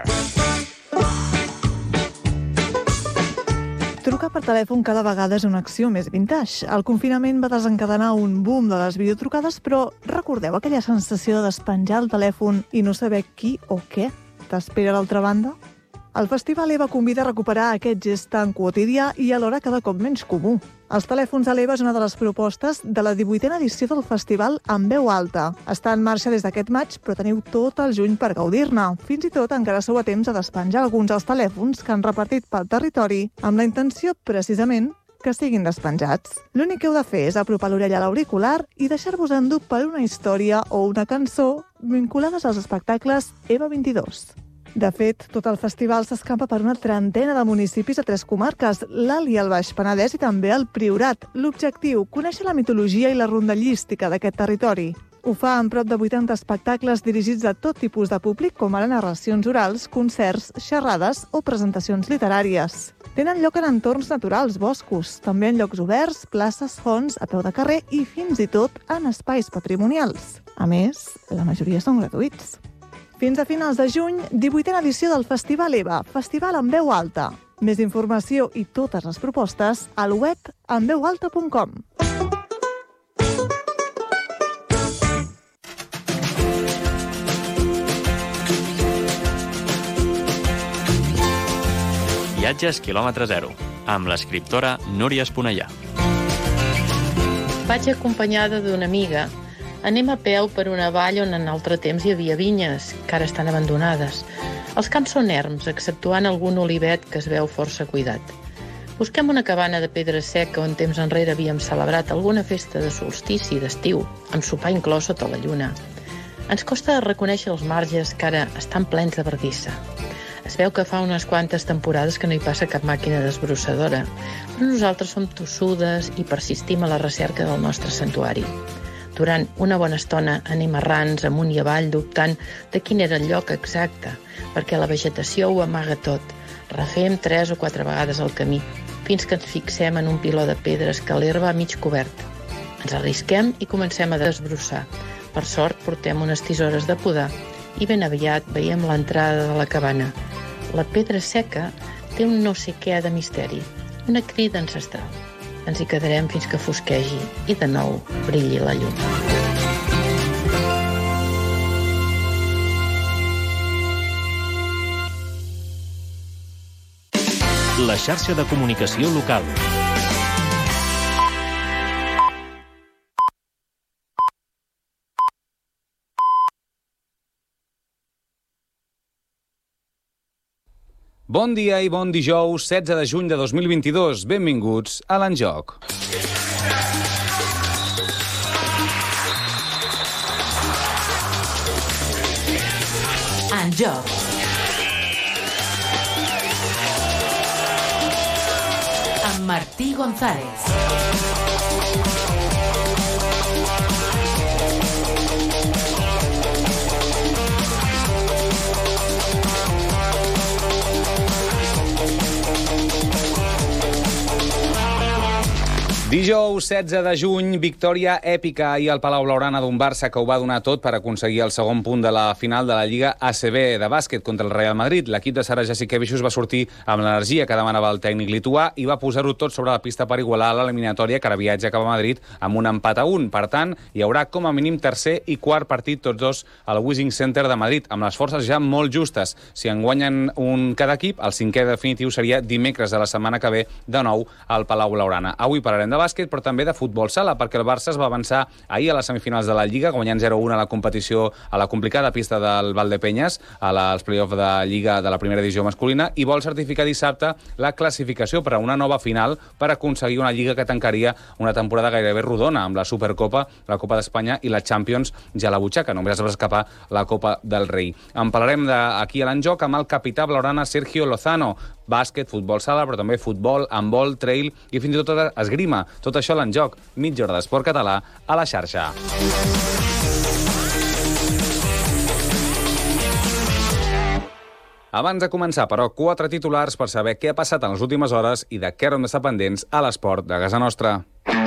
Trucar per telèfon cada vegada és una acció més vintage. El confinament va desencadenar un boom de les videotrucades, però recordeu aquella sensació de despenjar el telèfon i no saber qui o què t'espera a l'altra banda? El Festival EVA convida a recuperar aquest gest tan quotidià i alhora cada cop menys comú. Els telèfons a l'EVA és una de les propostes de la divuitena edició del festival en veu alta. Està en marxa des d'aquest maig, però teniu tot el juny per gaudir-ne. Fins i tot encara sou a temps de despenjar alguns dels telèfons que han repartit pel territori amb la intenció, precisament, que siguin despenjats. L'únic que heu de fer és apropar l'orella a l'auricular i deixar-vos endur per una història o una cançó vinculades als espectacles EVA vint-i-dos. De fet, tot el festival s'escampa per una trentena de municipis a tres comarques, l'Alt i el Baix Penedès i també el Priorat. L'objectiu, conèixer la mitologia i la rondallística d'aquest territori. Ho fa amb prop de vuitanta espectacles dirigits a tot tipus de públic, com ara narracions orals, concerts, xerrades o presentacions literàries. Tenen lloc en entorns naturals, boscos, també en llocs oberts, places, fonts, a peu de carrer i fins i tot en espais patrimonials. A més, la majoria són gratuïts. Fins a finals de juny, divuitena edició del Festival EVA, festival en veu alta. Més informació i totes les propostes al web en veu alta punt com. Viatges quilòmetre zero, amb l'escriptora Núria Esponellà. Vaig acompanyada d'una amiga. Anem a peu per una vall on en altre temps hi havia vinyes, que ara estan abandonades. Els camps són erms, exceptuant algun olivet que es veu força cuidat. Busquem una cabana de pedra seca on temps enrere havíem celebrat alguna festa de solstici d'estiu, amb sopar inclòs sota la lluna. Ens costa reconèixer els marges que ara estan plens de verdissa. Es veu que fa unes quantes temporades que no hi passa cap màquina desbrossadora, però nosaltres som tossudes i persistim a la recerca del nostre santuari. Durant una bona estona anem errants amunt i avall dubtant de quin era el lloc exacte, perquè la vegetació ho amaga tot. Refem tres o quatre vegades el camí, fins que ens fixem en un piló de pedres que l'herba a mig cobert. Ens arrisquem i comencem a desbrossar. Per sort portem unes tisores de podar i ben aviat veiem l'entrada de la cabana. La pedra seca té un no sé què de misteri, una crida ancestral. Ens hi quedarem fins que fosquegi i de nou brilli la llum. La xarxa de comunicació local. Bon dia i bon dijous, setze de juny de dos mil vint-i-dos. Benvinguts a l'Enjoc. Enjoc. Amb Martí González. Dijous setze de juny, victòria èpica ahir al Palau Blaugrana d'un Barça que ho va donar tot per aconseguir el segon punt de la final de la Lliga A C B de bàsquet contra el Real Madrid. L'equip de Sara Jasikevičius va sortir amb l'energia que demanava el tècnic lituà i va posar-ho tot sobre la pista per igualar l'eliminatòria que ara viatja cap a Madrid amb un empat a un. Per tant, hi haurà com a mínim tercer i quart partit tots dos al Wishing Center de Madrid, amb les forces ja molt justes. Si en guanyen un cada equip, el cinquè definitiu seria dimecres de la setmana que ve, de nou al Palau Blaugrana. Avui parlarem de bàsquet, però també de futbol sala, perquè el Barça es va avançar ahir a les semifinals de la Lliga, guanyant zero a un a la competició a la complicada pista del Valdepeñas, a la, als play-off de Lliga de la primera divisió masculina, i vol certificar dissabte la classificació per a una nova final per aconseguir una Lliga que tancaria una temporada gairebé rodona, amb la Supercopa, la Copa d'Espanya i la Champions ja a la butxaca. Només es va escapar la Copa del Rei. En parlarem de, aquí a l'Enjoc amb el capità blaugrana Sergio Lozano. Bàsquet, futbol sala, però també futbol, handbol, trail i fins i tot esgrima. Tot això a l'Enjoc, mitja hora d'esport català a la xarxa. Abans de començar, però, quatre titulars per saber què ha passat en les últimes hores i de què hem d'estar pendents a l'esport de casa nostra.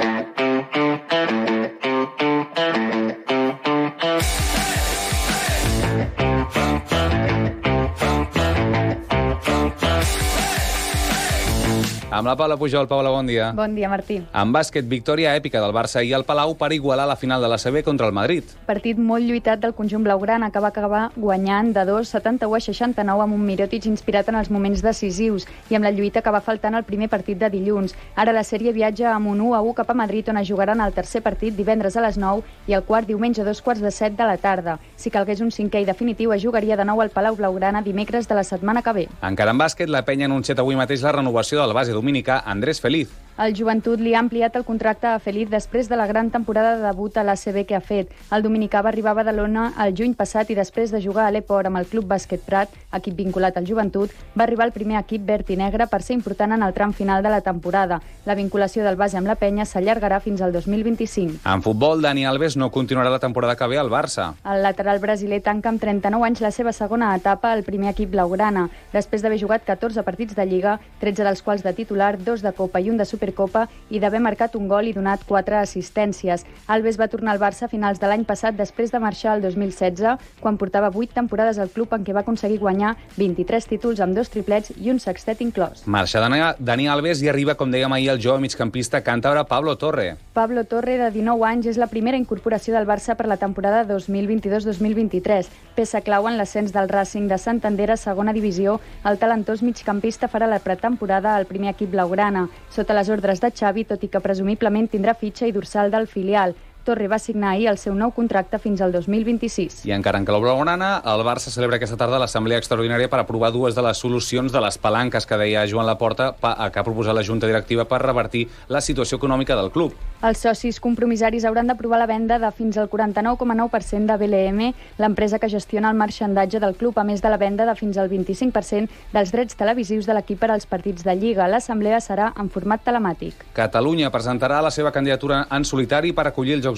Amb la Paula Pujol. Paula, bon dia. Bon dia, Martí. En bàsquet, victòria èpica del Barça i el Palau per igualar la final de la A C B contra el Madrid. Partit molt lluitat del conjunt blaugrana que va acabar guanyant de dos setanta-u a seixanta-nou amb un Mirotic inspirat en els moments decisius i amb la lluita que va faltant al primer partit de dilluns. Ara la sèrie viatja amb un u a u cap a Madrid, on es jugaran el tercer partit divendres a les nou i el quart diumenge a dos quarts de set de la tarda. Si calgués un cinquè i definitiu, es jugaria de nou al Palau Blaugrana dimecres de la setmana que ve. Encara en bàsquet, la Penya ha anunciat avui mateix la renovació del base dominicà Andrés Feliz. El Joventut li ha ampliat el contracte a Feliz després de la gran temporada de debut a l'A C B que ha fet. El dominicà va arribar a Badalona el juny passat i després de jugar a l'Eport amb el Club Bàsquet Prat, equip vinculat al Joventut, va arribar al primer equip verd i negre per ser important en el tram final de la temporada. La vinculació del base amb la Penya s'allargarà fins al dos mil vint-i-cinc. En futbol, Dani Alves no continuarà la temporada que ve al Barça. El lateral brasiler tanca amb trenta-nou anys la seva segona etapa al primer equip blaugrana, després d'haver jugat catorze partits de Lliga, tretze dels quals de titular, dos de Copa i un de Supercopa, i d'haver marcat un gol i donat quatre assistències. Alves va tornar al Barça a finals de l'any passat després de marxar el dos mil setze, quan portava vuit temporades al club en què va aconseguir guanyar vint-i-tres títols amb dos triplets i un sextet inclòs. Marxa Dani Alves i arriba, com dèiem ahir, el jove migcampista càntabre Pablo Torre. Pablo Torre, de dinou anys, és la primera incorporació del Barça per la temporada dos mil vint-i-dos dos mil vint-i-tres. Peça clau en l'ascens del Racing de Santander a segona divisió, el talentós migcampista farà la pretemporada al primer equip blaugrana, sota les ordres de Xavi, tot i que presumiblement tindrà fitxa i dorsal del filial. Torre va signar ahir el seu nou contracte fins al dos mil vint-i-sis. I encara en clau blaugrana, el Barça celebra aquesta tarda l'assemblea extraordinària per aprovar dues de les solucions de les palanques que deia Joan Laporta que ha proposat la Junta Directiva per revertir la situació econòmica del club. Els socis compromissaris hauran d'aprovar la venda de fins al quaranta-nou coma nou per cent de B L M, l'empresa que gestiona el marxandatge del club, a més de la venda de fins al vint-i-cinc per cent dels drets televisius de l'equip per als partits de Lliga. L'assemblea serà en format telemàtic. Catalunya presentarà la seva candidatura en solitari per acollir els Jocs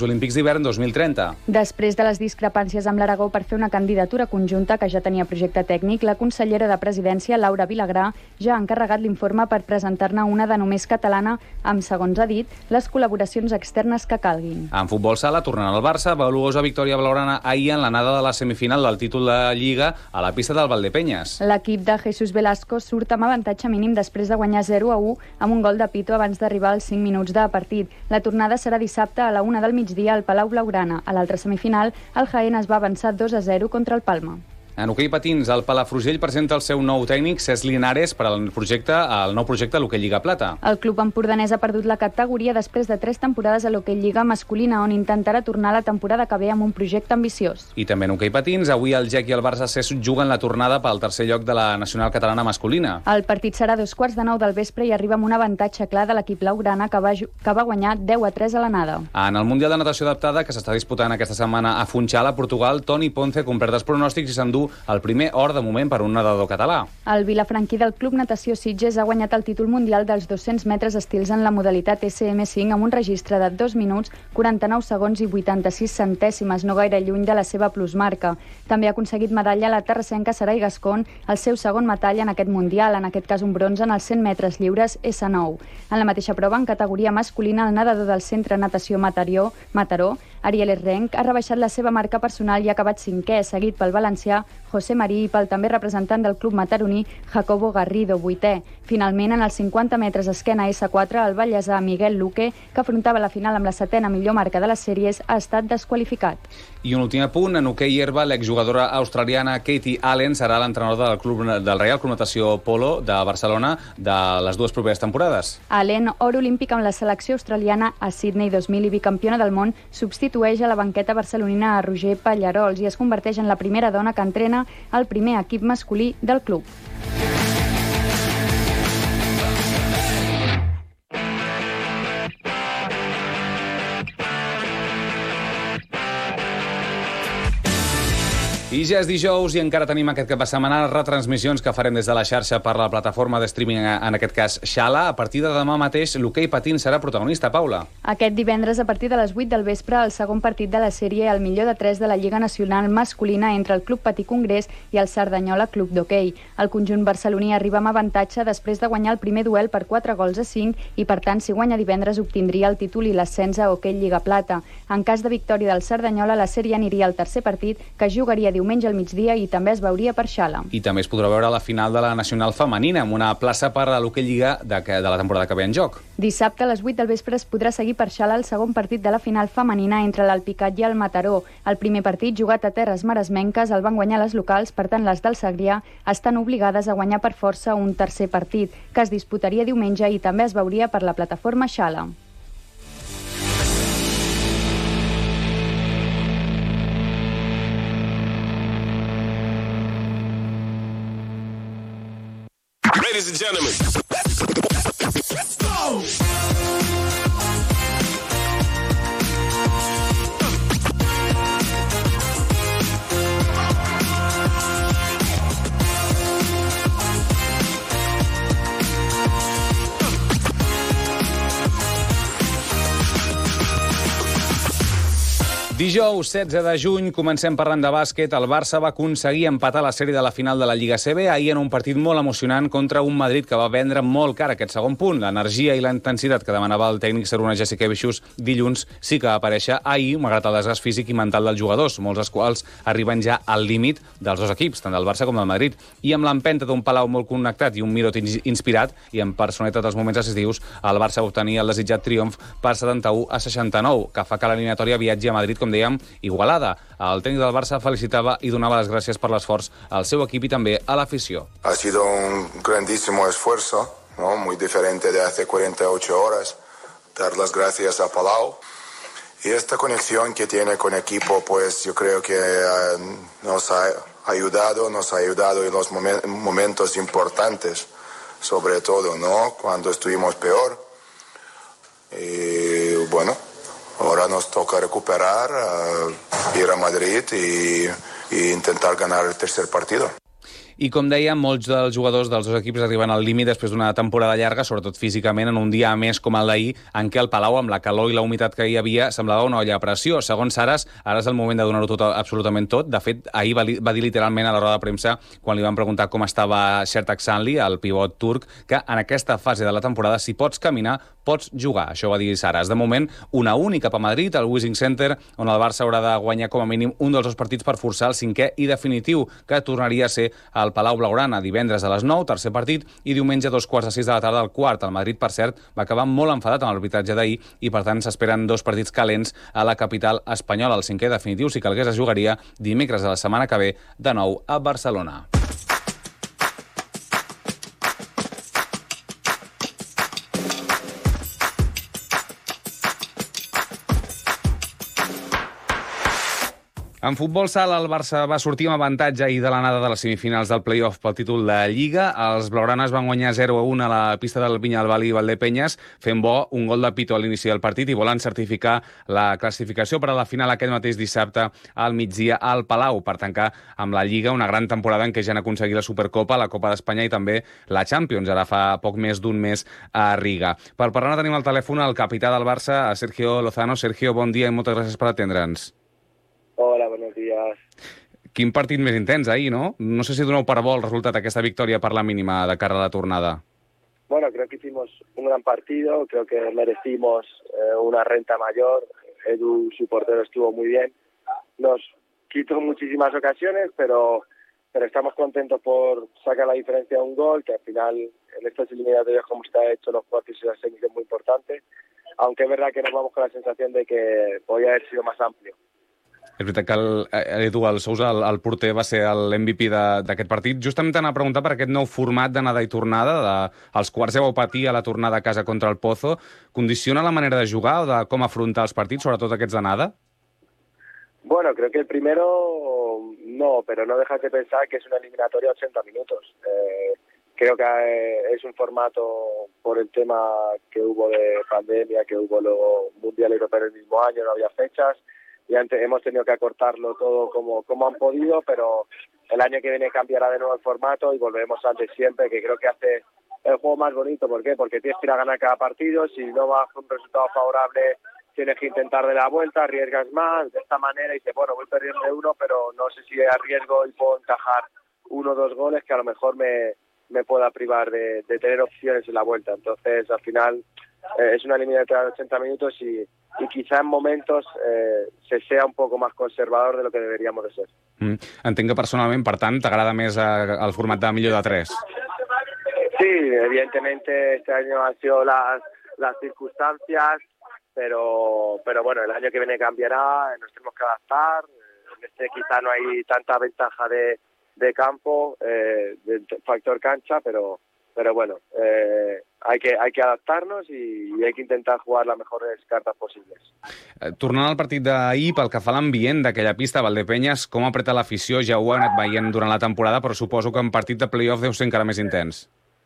Jocs Olímpics d'hivern dos mil trenta. Després de les discrepàncies amb l'Aragó per fer una candidatura conjunta que ja tenia projecte tècnic, la consellera de Presidència, Laura Vilagrà, ja ha encarregat l'informe per presentar-ne una de només catalana amb, segons ha dit, les col·laboracions externes que calguin. En futbol sala, tornant al Barça, valuosa victòria blaugrana ahir en l'anada de la semifinal del títol de Lliga a la pista del Valdepeñas. L'equip de Jesús Velasco surt amb avantatge mínim després de guanyar zero a u amb un gol de Pito abans d'arribar als cinc minuts de partit. La tornada serà dissabte a la una del migdia al Palau Blaugrana. A l'altra semifinal, el Jaén es va avançar dos a zero contra el Palma. En hoquei patins, el Palafrugell presenta el seu nou tècnic, Cesc Linares, per al projecte, el nou projecte l'Hoquei Lliga Plata. El club empordanès ha perdut la categoria després de tres temporades a l'Hoquei Lliga masculina, on intentarà tornar la temporada que ve amb un projecte ambiciós. I també en hoquei patins, avui el Gec i el Barça C juguen la tornada pel tercer lloc de la nacional catalana masculina. El partit serà a dos quarts de nou del vespre i arriba amb un avantatge clar de l'equip blaugrana que va, que va guanyar deu a tres a l'anada. En el Mundial de Natació Adaptada, que s'està disputant aquesta setmana a Funchal, a Portugal, Toni Ponce completa els pronòstics i s'endú el primer or de moment per un nedador català. El vilafranquí del Club Natació Sitges ha guanyat el títol mundial dels dos-cents metres estils en la modalitat S M cinc amb un registre de dos minuts, quaranta-nou segons i vuitanta-sis centèsimes, no gaire lluny de la seva plusmarca. També ha aconseguit medalla la terrassenca Sarai Gascon, el seu segon metall en aquest mundial, en aquest cas un bronze en els cent metres lliures S nou. En la mateixa prova, en categoria masculina, el nedador del Centre Natació Mataró, Mataró Ariel Errenc, ha rebaixat la seva marca personal i ha acabat cinquè, seguit pel valencià José Marí i pel també representant del club mataroní Jacobo Garrido, vuitè. Finalment, en els cinquanta metres esquena S quatre, el vallesà Miguel Luque, que afrontava la final amb la setena millor marca de les sèries, ha estat desqualificat. I un últim punt, en hoquei herba, l'exjugadora australiana Katie Allen serà l'entrenadora del club del Real Club Natació Polo de Barcelona de les dues properes temporades. Allen, or olímpic amb la selecció australiana a Sydney dos mil i bicampiona del món, substitueix a la banqueta barcelonina a Roger Pallarols i es converteix en la primera dona que entrena el primer equip masculí del club. I ja és dijous i encara tenim aquest cap de setmana retransmissions que farem des de la xarxa per la plataforma de streaming, en aquest cas Xala. A partir de demà mateix, l'hoquei patins serà protagonista, Paula. Aquest divendres, a partir de les vuit del vespre, el segon partit de la sèrie, el millor de tres de la Lliga Nacional masculina entre el Club Patí Congrés i el Cerdanyola Club d'Hoquei. El conjunt barceloní arriba amb avantatge després de guanyar el primer duel per quatre gols a cinc i, per tant, si guanya divendres, obtindria el títol i l'ascens a Hoquei Lliga Plata. En cas de victòria del Cerdanyola, la sèrie aniria al tercer partit, que jugaria diumenge al migdia i també es veuria per Xala. I també es podrà veure la final de la Nacional Femenina, amb una plaça per a l'Hoquei Lliga de, de la temporada que ve en joc. Dissabte a les vuit del vespre es podrà seguir per Xala el segon partit de la final femenina entre l'Alpicat i el Mataró. El primer partit, jugat a terres maresmenques, el van guanyar les locals, per tant les del Segrià estan obligades a guanyar per força un tercer partit, que es disputaria diumenge i també es veuria per la plataforma Xala. Ladies and gentlemen, let's go! Dijous, setze de juny, comencem parlant de bàsquet. El Barça va aconseguir empatar la sèrie de la final de la Lliga C B ahir en un partit molt emocionant contra un Madrid que va vendre molt car aquest segon punt. L'energia i la intensitat que demanava el tècnic Seruna Jasikevičius dilluns sí que va aparèixer ahir, malgrat el desgast físic i mental dels jugadors, molts dels quals arriben ja al límit dels dos equips, tant del Barça com del Madrid. I amb l'empenta d'un Palau molt connectat i un Mirot inspirat i amb personalitat dels moments decisius, el Barça va obtenir el desitjat triomf per setanta-u a seixanta-nou, que fa que l'eliminatòria viatgi a Madrid, com dèiem, igualada. El tècnic del Barça felicitava i donava les gràcies per l'esforç al seu equip i també a l'afició. Ha sido un grandísimo esfuerzo, ¿no? Muy diferente de hace cuarenta y ocho horas. Dar las gracias a Palau. Y esta conexión que tiene con equipo, pues yo creo que uh, nos ha ayudado, nos ha ayudado en los momen- momentos importantes, sobre todo, ¿no? Cuando estuvimos peor. Y bueno, ahora nos toca recuperar, uh, ir a Madrid y, y intentar ganar el tercer partido. I com deia, molts dels jugadors dels dos equips arriben al límit després d'una temporada llarga, sobretot físicament, en un dia més com el d'ahir, en què el Palau, amb la calor i la humitat que hi havia, semblava una olla a pressió. Segons Saras, ara és el moment de donar-ho tot, absolutament tot. De fet, ahir va, va dir literalment a la roda de premsa, quan li van preguntar com estava Shertak Sanli, el pivot turc, que en aquesta fase de la temporada, si pots caminar, pots jugar. Això va dir Saras. De moment, una única cap a Madrid, al Wishing Center, on el Barça haurà de guanyar com a mínim un dels dos partits per forçar el cinquè i definitiu, que tornaria a ser al Palau Blaugrana divendres a les nou, tercer partit, i diumenge a dos quarts de sis de la tarda al quart. El Madrid, per cert, va acabar molt enfadat amb l'arbitratge d'ahir i, per tant, s'esperen dos partits calents a la capital espanyola. El cinquè definitiu, si calgués, es jugaria dimecres de la setmana que ve, de nou a Barcelona. En futbol sala, el Barça va sortir amb avantatge ahir de l'anada de les semifinals del play-off pel títol de Lliga. Els blaugranes van guanyar zero a un a la pista del Vinya del Valí i Valdepenyes, fent bo un gol de Pito a l'inici del partit i volen certificar la classificació per a la final aquest mateix dissabte al migdia al Palau, per tancar amb la Lliga una gran temporada en què ja han aconseguit la Supercopa, la Copa d'Espanya i també la Champions, ara fa poc més d'un mes a Riga. Per parlar tenim al telèfon el capità del Barça, Sergio Lozano. Sergio, bon dia i moltes gràcies per atendre'ns. Hola, buenos días. Quin partit més intens ahir, ¿no? No sé si doneu per bo el resultat d'aquesta victòria per la mínima de cara a la tornada. Bueno, creo que hicimos un gran partido, creo que merecimos eh, una renta mayor. Edu, su portero, estuvo muy bien. Nos quitó muchísimas ocasiones, pero, pero estamos contentos por sacar la diferencia de un gol, que al final en estos eliminatorios, como está hecho, los cuartos y las semis es muy importante. Aunque es verdad que nos vamos con la sensación de que podía haber sido más amplio. És veritat que l'Edu, el Sousa, el, el porter, va ser l'M V P d'aquest partit. Justament t'anava a preguntar per aquest nou format d'anada i tornada. De, els quarts ja vau patir a la tornada a casa contra el Pozo. Condiciona la manera de jugar o de com afrontar els partits, sobretot aquests d'anada? Bueno, creo que el primero no, pero no dejas de pensar que es una eliminatoria a ochenta minutos. Eh, creo que eh, es un formato por el tema que hubo de pandemia, que hubo luego Mundial Europeo el mismo año, no había fechas. Y antes hemos tenido que acortarlo todo como, como han podido, pero el año que viene cambiará de nuevo el formato y volveremos al de siempre, que creo que hace el juego más bonito. ¿Por qué? Porque tienes que ir a ganar cada partido. Si no vas con un resultado favorable, tienes que intentar de la vuelta, arriesgas más. De esta manera dices, bueno, voy perdiendo de uno, pero no sé si arriesgo y puedo encajar uno o dos goles que a lo mejor me, me pueda privar de, de tener opciones en la vuelta. Entonces, al final, eh, es una eliminatoria de ochenta minutos y y quizá en momentos eh, se sea un poco más conservador de lo que deberíamos de ser. Mm. Entenc que personalment, per tant, t'agrada més eh, el format de millor de tres. Sí, evidentemente este año han sido las, las circunstancias, pero, pero bueno, el año que viene cambiará, nos tenemos que adaptar. En este quizá no hay tanta ventaja de, de campo, eh, del factor cancha, pero... Pero bueno, eh, hay que hay que adaptarnos y, y hay que intentar jugar las mejores cartas posibles. Eh, tornant al partit d'ahir, pel que fa a l'ambient d'aquella pista, Valdepenyes, com apreta l'afició? Ja ho ha anat veient durant la temporada, però suposo que en partit de play-off deu ser encara més intens.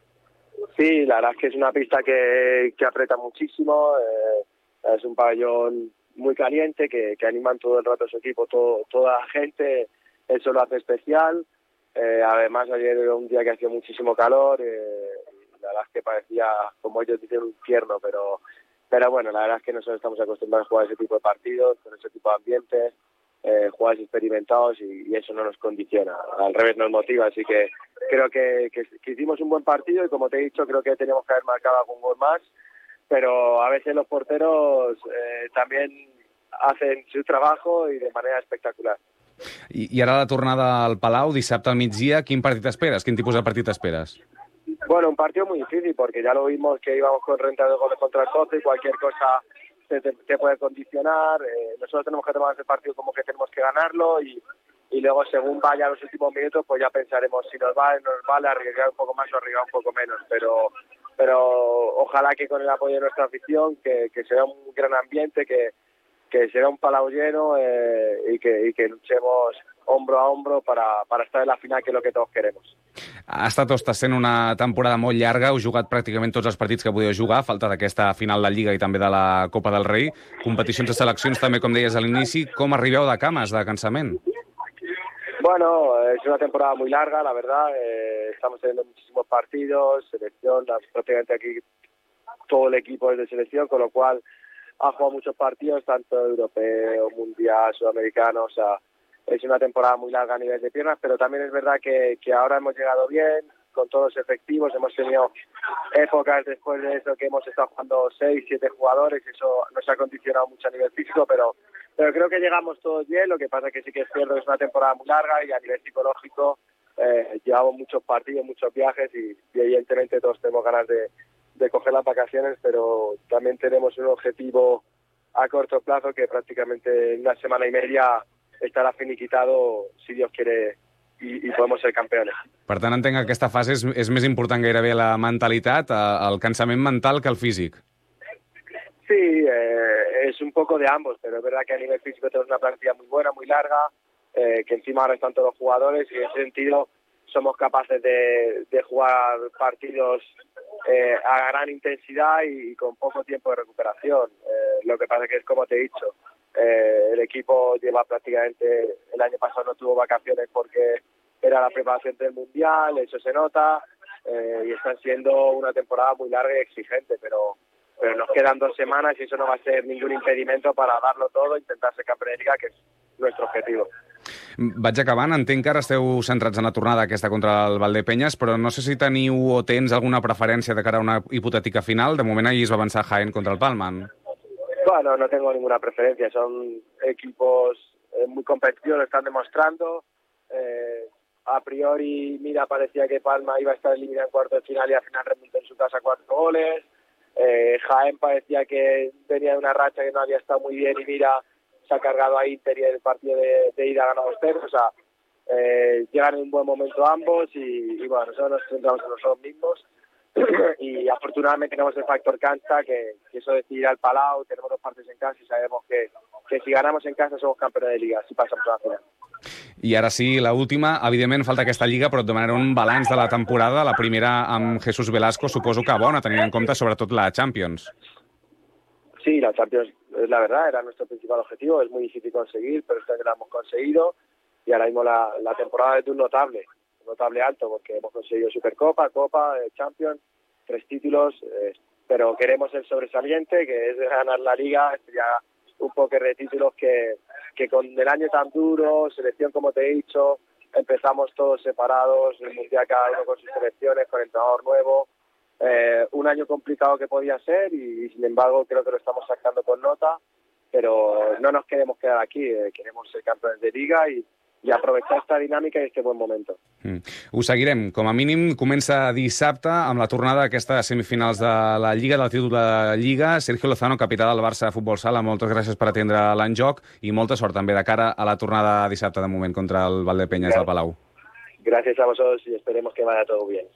Sí, la verdad es que es una pista que, que aprieta muchísimo, eh, es un pabellón muy caliente, que, que animan todo el rato a su equipo, todo, toda la gente, eso lo hace especial. Eh, además, ayer era un día que hacía muchísimo calor, eh, y la verdad es que parecía, como ellos dicen, un infierno, pero, pero bueno, la verdad es que nosotros estamos acostumbrados a jugar ese tipo de partidos, con ese tipo de ambientes, eh, jugadores experimentados y, y eso no nos condiciona, al revés nos motiva, así que creo que, que, que hicimos un buen partido y como te he dicho, creo que teníamos que haber marcado algún gol más, pero a veces los porteros eh, también hacen su trabajo y de manera espectacular. I, I ara la tornada al Palau, dissabte al migdia, quin partit esperes? Quin tipus de partit esperes? Bueno, un partido muy difícil porque ya lo vimos que íbamos con renta de goles contra el Pozo y cualquier cosa te, te, te puede condicionar. Eh, nosotros tenemos que tomar ese partido como que tenemos que ganarlo y, y luego según vaya los últimos minutos pues ya pensaremos si nos vale, nos vale arriesgar un poco más o arriesgar un poco menos, pero pero ojalá que con el apoyo de nuestra afición, que, que sea un gran ambiente, que que serà un Palau lleno eh, y, que, y que luchemos hombro a hombro para, para estar en la final, que es lo que todos queremos. Ha estat o està sent una temporada molt llarga, heu jugat pràcticament tots els partits que podeu jugar, a falta d'aquesta final de Lliga i també de la Copa del Rei, competicions de seleccions també, com deies a l'inici. Com arribeu de cames, de cansament? Bueno, es una temporada muy larga, la verdad. Eh, estamos teniendo muchísimos partidos, selección, prácticamente aquí todo el equipo es de selección, con lo cual ha jugado muchos partidos, tanto europeo, mundial, sudamericano, o sea, es una temporada muy larga a nivel de piernas, pero también es verdad que, que ahora hemos llegado bien, con todos los efectivos, hemos tenido épocas después de eso que hemos estado jugando seis, siete jugadores, y eso nos ha condicionado mucho a nivel físico, pero, pero creo que llegamos todos bien, lo que pasa que sí que es cierto que es una temporada muy larga y a nivel psicológico eh, llevamos muchos partidos, muchos viajes y, y evidentemente todos tenemos ganas de de coger las vacaciones, pero también tenemos un objetivo a corto plazo que prácticamente en una semana y media estarà finiquitado, si Dios quiere, i, i podemos ser campeones. Per tant, entenc que aquesta fase és, és més important gairebé la mentalitat, el cansament mental que el físic. Sí, eh, es un poco de ambos, pero es verdad que a nivel físico tenemos una plantilla muy buena, muy larga, eh, que encima ahora están todos los jugadores y en ese sentido somos capaces de, de jugar partidos eh, a gran intensidad y, y con poco tiempo de recuperación. Eh, lo que pasa es que es como te he dicho, eh, el equipo lleva prácticamente, el año pasado no tuvo vacaciones porque era la preparación del Mundial, eso se nota, eh, y están siendo una temporada muy larga y exigente, pero, pero nos quedan dos semanas y eso no va a ser ningún impedimento para darlo todo, intentar ser campeón de Liga, que es nuestro objetivo. Vaig acabant, entenc que ara esteu centrats en la tornada aquesta contra el Valdepeñas, però no sé si teniu o tens alguna preferència de cara a una hipotètica final. De moment ahir es va avançar Jaén contra el Palma. Bueno, no tengo ninguna preferencia, son equipos eh, muy competitivos, lo están demostrando. Eh, a priori, mira, parecía que Palma iba a estar eliminado en cuarto de final y al final remontó en su casa cuatro goles. Eh, Jaén parecía que venía de una racha que no había estado muy bien y mira, se ha cargado a Inter y el partido de, de ida ha ganado dos cero, o sea, eh, llegan en un buen momento ambos y, y bueno, nosotros nos centramos en nosotros mismos y afortunadamente tenemos el factor cancha, que, que eso decidirá el Palau, tenemos dos partidos en casa y sabemos que, que si ganamos en casa somos campeones de Liga, si pasamos a la final. I ara sí, la última, evidentment falta aquesta Lliga, però et demanaré un balanç de la temporada, la primera amb Jesús Velasco, suposo que bona, tenint en compte sobretot la Champions. Sí, la Champions, es la verdad, era nuestro principal objetivo, es muy difícil conseguir, pero este año lo hemos conseguido y ahora mismo la, la temporada es de un notable, un notable alto, porque hemos conseguido Supercopa, Copa, eh, Champions, tres títulos, eh, pero queremos el sobresaliente, que es ganar la Liga, sería un poco de títulos que, que con el año tan duro, selección como te he dicho, empezamos todos separados, el Mundial cada uno con sus selecciones, con entrenador nuevo. Eh, un año complicado que podía ser y, y sin embargo creo que lo estamos sacando con nota, pero no nos queremos quedar aquí, eh, queremos ser campeones de Liga y, i aprovechar esta dinàmica i este bon moment. Mm. Ho seguirem. Com a mínim, comença dissabte amb la tornada d'aquestes semifinals de la Lliga, del títol de la Lliga. Sergio Lozano, capità del Barça Futbol Sala, moltes gràcies per atendre l'enjoc i molta sort també de cara a la tornada dissabte de moment contra el Valdepeñas del Palau. Gracias a vosotros y esperemos que vaya todo bien.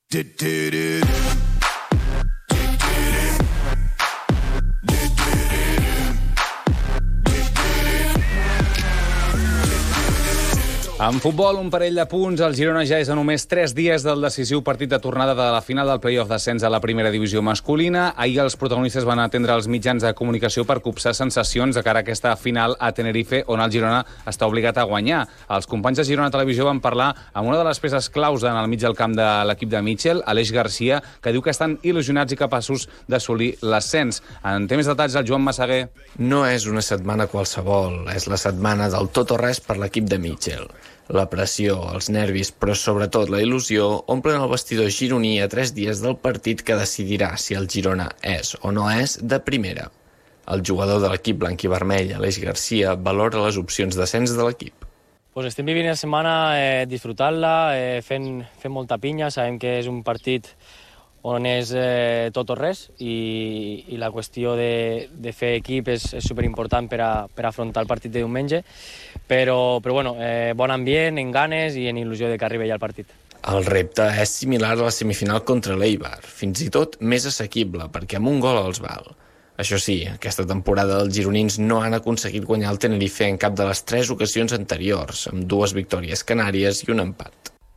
En futbol, un parell de punts. El Girona ja és a només tres dies del decisiu partit de tornada de la final del play-off d'ascens a la primera divisió masculina. Ahir els protagonistes van atendre els mitjans de comunicació per copsar sensacions de cara a aquesta final a Tenerife, on el Girona està obligat a guanyar. Els companys de Girona Televisió van parlar amb una de les peces claus en el mig del camp de l'equip de Mitchell, Aleix Garcia, que diu que estan il·lusionats i capaços d'assolir l'ascens. En té més detalls el Joan Massaguer. No és una setmana qualsevol, és la setmana del tot o res per l'equip de Mitchell. La pressió, els nervis, però sobretot la il·lusió, omplen el vestidor gironí a tres dies del partit que decidirà si el Girona és o no és de primera. El jugador de l'equip blanc i vermell, Aleix Garcia, valora les opcions d'ascens de l'equip. Pues estem vivint la setmana eh, disfrutant-la, eh, fent, fent molta pinya, sabem que és un partit on és eh, tot o res i, i la qüestió de, de fer equip és, és superimportant per a, per a afrontar el partit de diumenge, però, però bueno, eh, bon ambient, en ganes i en il·lusió de que arribi ja el partit. El repte és similar a la semifinal contra l'Eibar, fins i tot més assequible, perquè amb un gol els val. Això sí, aquesta temporada els gironins no han aconseguit guanyar el Tenerife en cap de les tres ocasions anteriors, amb dues victòries canàries i un empat.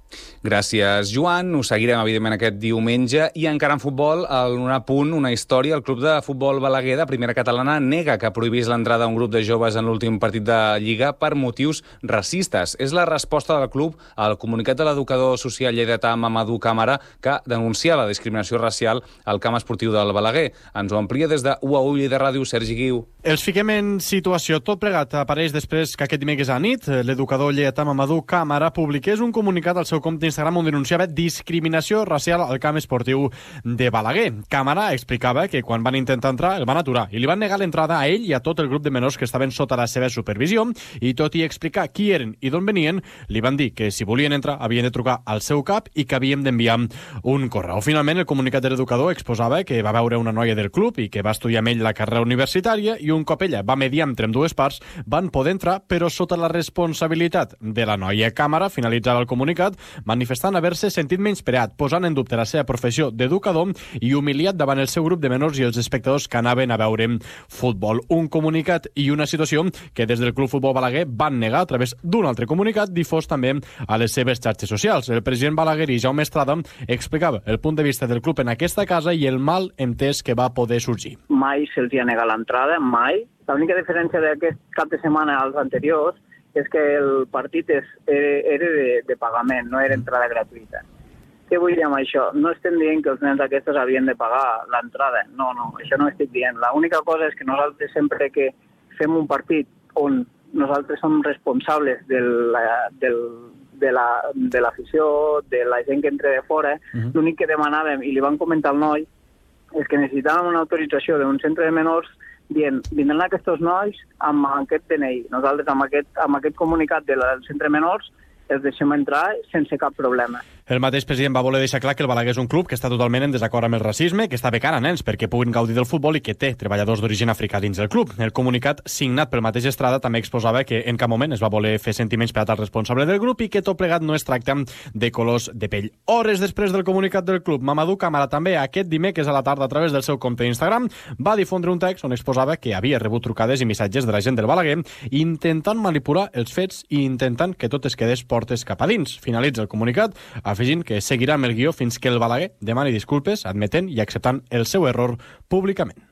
Gràcies, Joan. Us seguirem, evidentment, aquest diumenge. I encara en futbol, en un apunt, una història. El club de futbol Balaguer, de primera catalana, nega que prohibís l'entrada a un grup de joves en l'últim partit de Lliga per motius racistes. És la resposta del club al comunicat de l'educador social lleidatà Mamadou Camara, que denuncia la discriminació racial al camp esportiu del Balaguer. Ens ho amplia des de U A U Lleida Ràdio, Sergi Guiu. Els fiquem en situació. Tot plegat apareix després que aquest dimecres a nit l'educador lleidatà Mamadou Camara publiqués un comunicat al seu compte Instagram on denunciava discriminació racial al camp esportiu de Balaguer. Camara explicava que quan van intentar entrar el van aturar i li van negar l'entrada a ell i a tot el grup de menors que estaven sota la seva supervisió i tot i explicar qui eren i d'on venien, li van dir que si volien entrar havien de trucar al seu cap i que havíem d'enviar un correu. Finalment, el comunicat de l'educador exposava que va veure una noia del club i que va estudiar amb ell la carrera universitària i un cop ella va mediar entre ambdues parts van poder entrar, però sota la responsabilitat de la noia. Camara finalitzava el comunicat manifestant haver-se sentit menyspreat, posant en dubte la seva professió d'educador i humiliat davant el seu grup de menors i els espectadors que anaven a veure futbol. Un comunicat i una situació que des del Club Futbol Balaguer van negar a través d'un altre comunicat difós també a les seves xarxes socials. El president balaguerí Jaume Estrada explicava el punt de vista del club en aquesta casa i el mal entès que va poder sorgir. Mai se'ls ha negat l'entrada, mai. L'única diferència d'aquest cap de setmana als anteriors és que el partit és, era de, de pagament, no era entrada gratuïta. Què vull dir amb això? No estem dient que els nens aquests havien de pagar l'entrada. No, no, això no estic dient. L'única cosa és que nosaltres sempre que fem un partit on nosaltres som responsables del, del, de la, de l'afició, de la gent que entra de fora, uh-huh. L'únic que demanàvem, i li van comentar al noi, és que necessitàvem una autorització d'un centre de menors dient, vindran aquests nois amb aquest D N I. Nosaltres amb aquest, amb aquest comunicat del centre de menors els deixem entrar sense cap problema. El mateix president va voler deixar clar que el Balaguer és un club que està totalment en desacord amb el racisme, que està becant a nens perquè puguin gaudir del futbol i que té treballadors d'origen africà dins del club. El comunicat signat pel mateix Estrada també exposava que en cap moment es va voler fer sentir menyspreat al responsable del grup i que tot plegat no es tracta de colors de pell. Hores després del comunicat del club, Mamadou Camara també aquest dimecres a la tarda a través del seu compte d'Instagram va difondre un text on exposava que havia rebut trucades i missatges de la gent del Balaguer intentant manipular els fets i intentant que tot es quedés portes cap a dins. Finalitza el comunicat afegint que seguirà amb el guió fins que el Balaguer demani disculpes, admetent i acceptant el seu error públicament.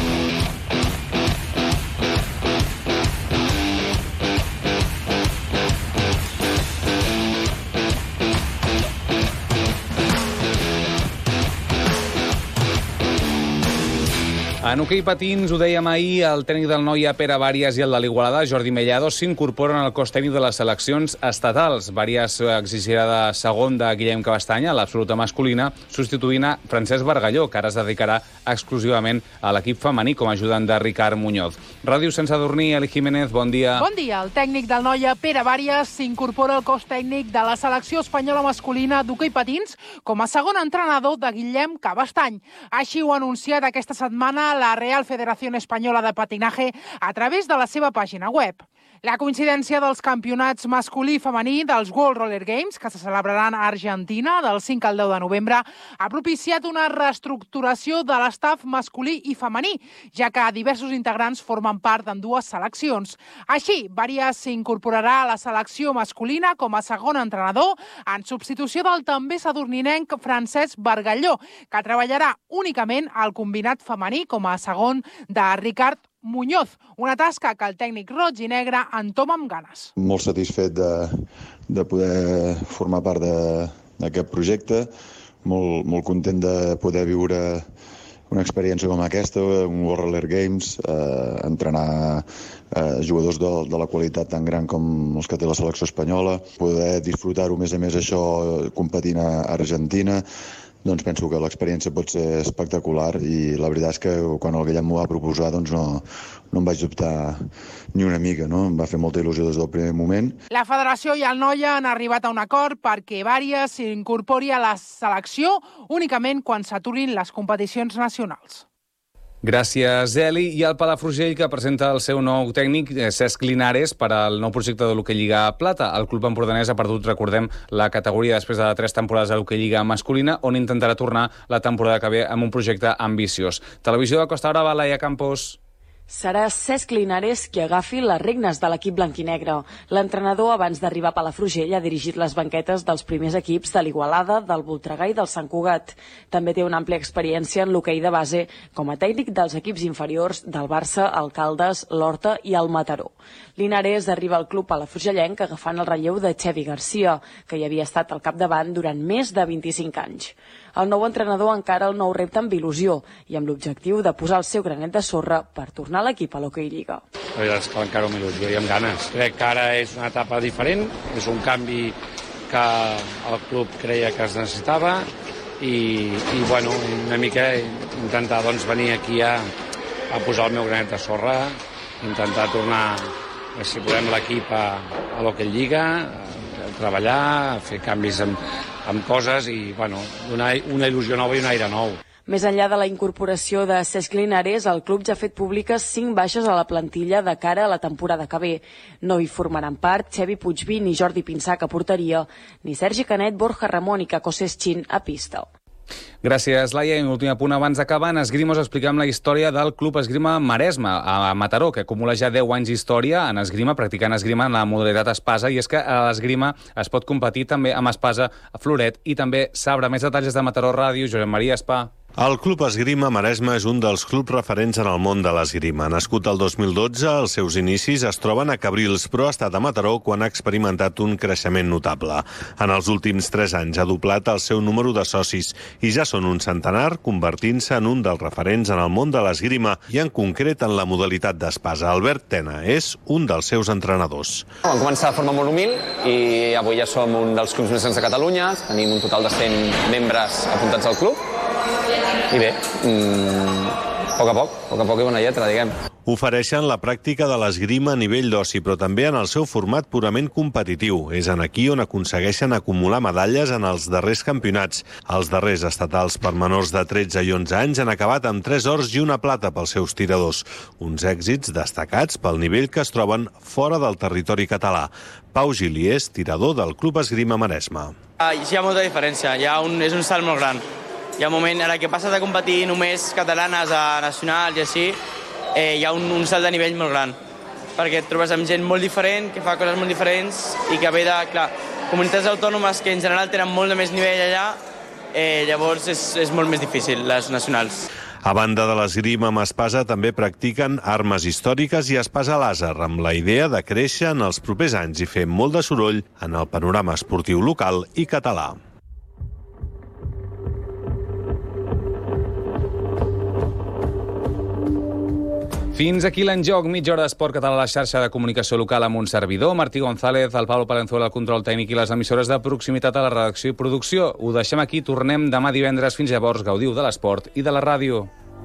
En hoquei patins, ho dèiem ahir, el tècnic del Noia, Pere Bàries, i el de l'Igualada, Jordi Mellado, s'incorporen al cos tècnic de les seleccions estatals. Bàries exigirà de segon de Guillem Cabestanya, l'absoluta masculina, substituint a Francesc Bargalló, que ara es dedicarà exclusivament a l'equip femení com a ajudant de Ricard Muñoz. Ràdio sense dormir, Eli Jiménez, bon dia. Bon dia. El tècnic del Noia, Pere Bàries, s'incorpora al cos tècnic de la selecció espanyola masculina d'hoquei patins com a segon entrenador de Guillem Cabestany. Així ho ha anunciat aquesta setmana la Real Federación Española de Patinaje a través de la seva pàgina web. La coincidència dels campionats masculí i femení dels World Roller Games, que se celebraran a Argentina del cinc al deu de novembre, ha propiciat una reestructuració de l'estaf masculí i femení, ja que diversos integrants formen part d'ambdues seleccions. Així, Bàries s'incorporarà a la selecció masculina com a segon entrenador en substitució del també sadurninenc Francesc Bargalló, que treballarà únicament al combinat femení com a segon de Ricard Muñoz, una tasca que el tècnic roig i negre entoma amb ganes. Molt satisfet de, de poder formar part d'aquest projecte, molt, molt content de poder viure una experiència com aquesta, un World Roller Games, eh, entrenar eh, jugadors de, de la qualitat tan gran com els que té la selecció espanyola, poder disfrutar-ho més a més això competint a Argentina. Doncs penso que l'experiència pot ser espectacular i la veritat és que quan el Guillem m'ho va proposar doncs no, no em vaig dubtar ni una mica, no? Em va fer molta il·lusió des del primer moment. La Federació i el Noia han arribat a un acord perquè Bàries s'incorpori a la selecció únicament quan s'aturin les competicions nacionals. Gràcies, Eli. I el Palafrugell, que presenta el seu nou tècnic, Cesc Linares, per al nou projecte de l'Hoquei Lliga Plata. El club empordanès ha perdut, recordem, la categoria després de tres temporades de l'Hoquei Lliga masculina, on intentarà tornar la temporada que ve amb un projecte ambiciós. Televisió de Costa Brava, Laia Campos. Serà Cesc Linares qui agafi les regnes de l'equip blanquinegre. L'entrenador, abans d'arribar a Palafrugell, ha dirigit les banquetes dels primers equips de l'Igualada, del Voltregà i del Sant Cugat. També té una àmplia experiència en l'hoquei de base com a tècnic dels equips inferiors del Barça, el Caldes, l'Horta i el Mataró. Linares arriba al club palafrugellenc agafant el relleu de Xevi Garcia, que hi havia estat al capdavant durant més de vint-i-cinc anys. El nou entrenador encara el nou repte amb il·lusió i amb l'objectiu de posar el seu granet de sorra per tornar a l'equip a l'Hockey Lliga. La veritat és que encara amb il·lusió i amb ganes. Crec que ara és una etapa diferent, és un canvi que el club creia que es necessitava i, i bueno, una mica intentar doncs, venir aquí a, a posar el meu granet de sorra, intentar tornar, si podem, l'equip a, a l'Hockey Lliga, a treballar, a fer canvis amb, amb coses i bueno, una, una il·lusió nova i un aire nou. Més enllà de la incorporació de Cesc Linares, el club ja ha fet públiques cinc baixes a la plantilla de cara a la temporada que ve. No hi formaran part Xevi Puigví ni Jordi Pinsac a porteria, ni Sergi Canet, Borja Ramon i Caco Seschin a pista. Gràcies, Laia. I un últim punt abans d'acabar, en Esgrima us expliquem la història del Club Esgrima Maresme, a Mataró, que acumula ja deu anys d'història en esgrima, practicant esgrima en la modalitat espasa, i és que a l'esgrima es pot competir també amb espasa a floret i també sabre. Més detalls de Mataró Ràdio, Josep Maria Espà. El Club Esgrima Maresme és un dels clubs referents en el món de l'esgrima. Nascut el dos mil dotze, els seus inicis es troben a Cabrils, però ha estat a Mataró quan ha experimentat un creixement notable. En els últims tres anys ha doblat el seu número de socis i ja són un centenar, convertint-se en un dels referents en el món de l'esgrima i en concret en la modalitat d'espasa. Albert Tena és un dels seus entrenadors. Vam començar de forma molt humil i avui ja som un dels clubs més grans de Catalunya. Tenim un total de cent membres apuntats al club. I bé, mmm, a poc a poc, a poc a poc i bona lletra, diguem. Ofereixen la pràctica de l'esgrima a nivell d'oci, però també en el seu format purament competitiu. És en aquí on aconsegueixen acumular medalles en els darrers campionats. Els darrers estatals per menors de tretze i onze anys han acabat amb tres ors i una plata pels seus tiradors. Uns èxits destacats pel nivell que es troben fora del territori català. Pau Giliés, tirador del Club Esgrima Maresme. Ah, hi ha molta diferència, hi ha un, és un salt molt gran. Hi ha un moment en què passes a competir només catalanes a nacionals i així, eh, hi ha un, un salt de nivell molt gran, perquè et trobes amb gent molt diferent, que fa coses molt diferents i que ve de, clar, comunitats autònomes que en general tenen molt de més nivell allà, eh, llavors és, és molt més difícil, les nacionals. A banda de l'esgrima amb espasa, també practiquen armes històriques i espasa làser, amb la idea de créixer en els propers anys i fer molt de soroll en el panorama esportiu local i català. Fins aquí l'enjoc, mitja hora d'esport català a la xarxa de comunicació local amb un servidor, Martí González, el Pablo Palenzuela, el control tècnic i les emissores de proximitat a la redacció i producció. Ho deixem aquí, tornem demà divendres. Fins llavors, gaudiu de l'esport i de la ràdio.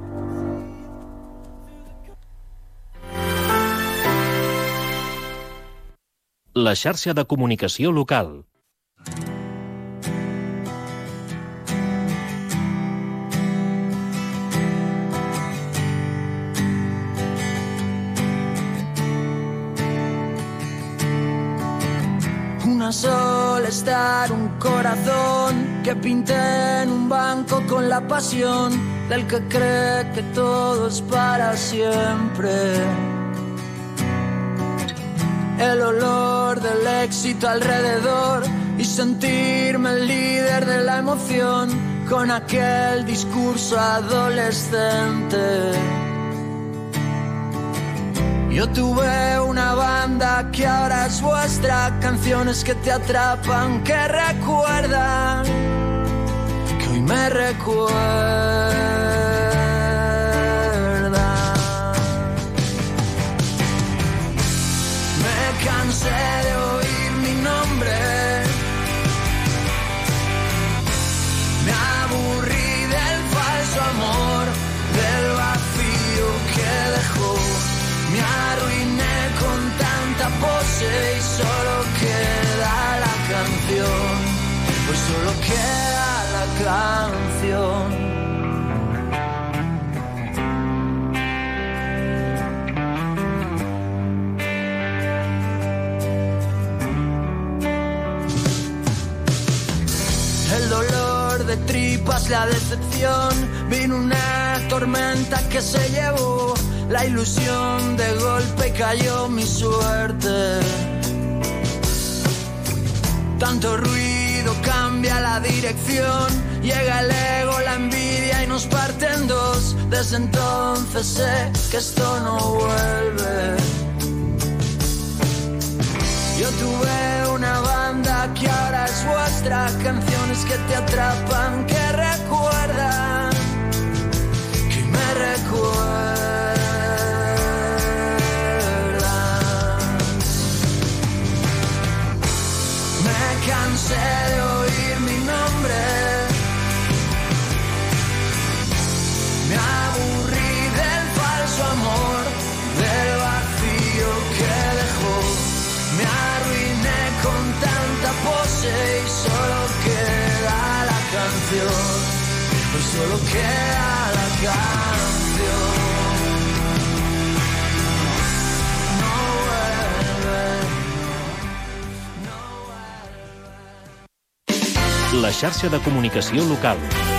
La xarxa de comunicació local. Una sola estar, un corazón que pinté en un banco con la pasión del que cree que todo es para siempre. El olor del éxito alrededor y sentirme el líder de la emoción con aquel discurso adolescente. Yo tuve una banda que ahora es vuestra, canciones que te atrapan, que recuerdan, que hoy me recuerdan. Me cansé de oír mi nombre, me aburrí del falso amor, del vacío que dejó. Me arruiné con tanta pose y solo queda la canción, pues solo queda la canción. El dolor de tripas, la decepción, vino una tormenta que se llevó la ilusión de golpe cayó mi suerte. Tanto ruido cambia la dirección, llega el ego, la envidia y nos parte en dos. Desde entonces sé que esto no vuelve. Yo tuve una banda que ahora es vuestra, canciones que te atrapan, que recuerdan, que me recuerdan. Me cansé de oír mi nombre, me aburrí del falso amor, del vacío que dejó. Me arruiné con tanta pose y solo queda la canción, pues solo queda la canción. No vuelve. La xarxa de comunicació local.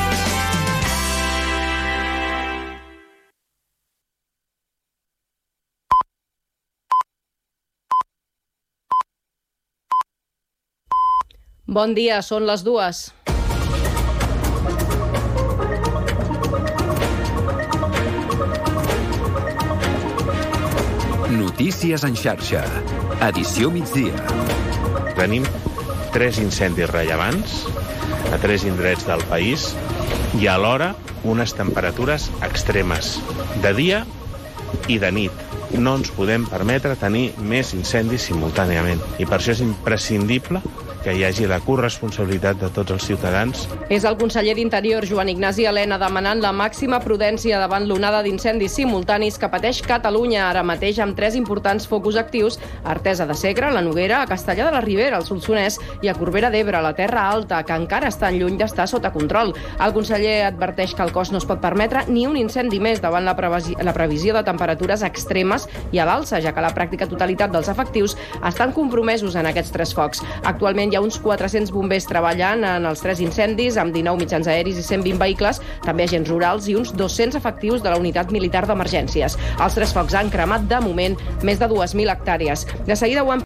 Bon dia, són les dues. Notícies en xarxa. Edició migdia. Tenim tres incendis rellevants a tres indrets del país i alhora unes temperatures extremes de dia i de nit. No ens podem permetre tenir més incendis simultàniament i per això és imprescindible que hi hagi la corresponsabilitat de tots els ciutadans. És el conseller d'Interior, Joan Ignasi Elena, demanant la màxima prudència davant l'onada d'incendis simultanis que pateix Catalunya ara mateix amb tres importants focus actius a Artesa de Segre, la Noguera, a Castellar de la Ribera, al Solsonès, i a Corbera d'Ebre, la Terra Alta, que encara estan lluny d'estar sota control. El conseller adverteix que el cos no es pot permetre ni un incendi més davant la, previsi la previsió de temperatures extremes i a l'alça, ja que la pràctica totalitat dels efectius estan compromesos en aquests tres focs. Actualment hi ha uns quatre-cents bombers treballant en els tres incendis, amb dinou mitjans aeris i cent vint vehicles, també agents rurals i uns dos-cents efectius de la unitat militar d'emergències. Els tres focs han cremat, de moment, més de dues mil hectàrees. De seguida ho hem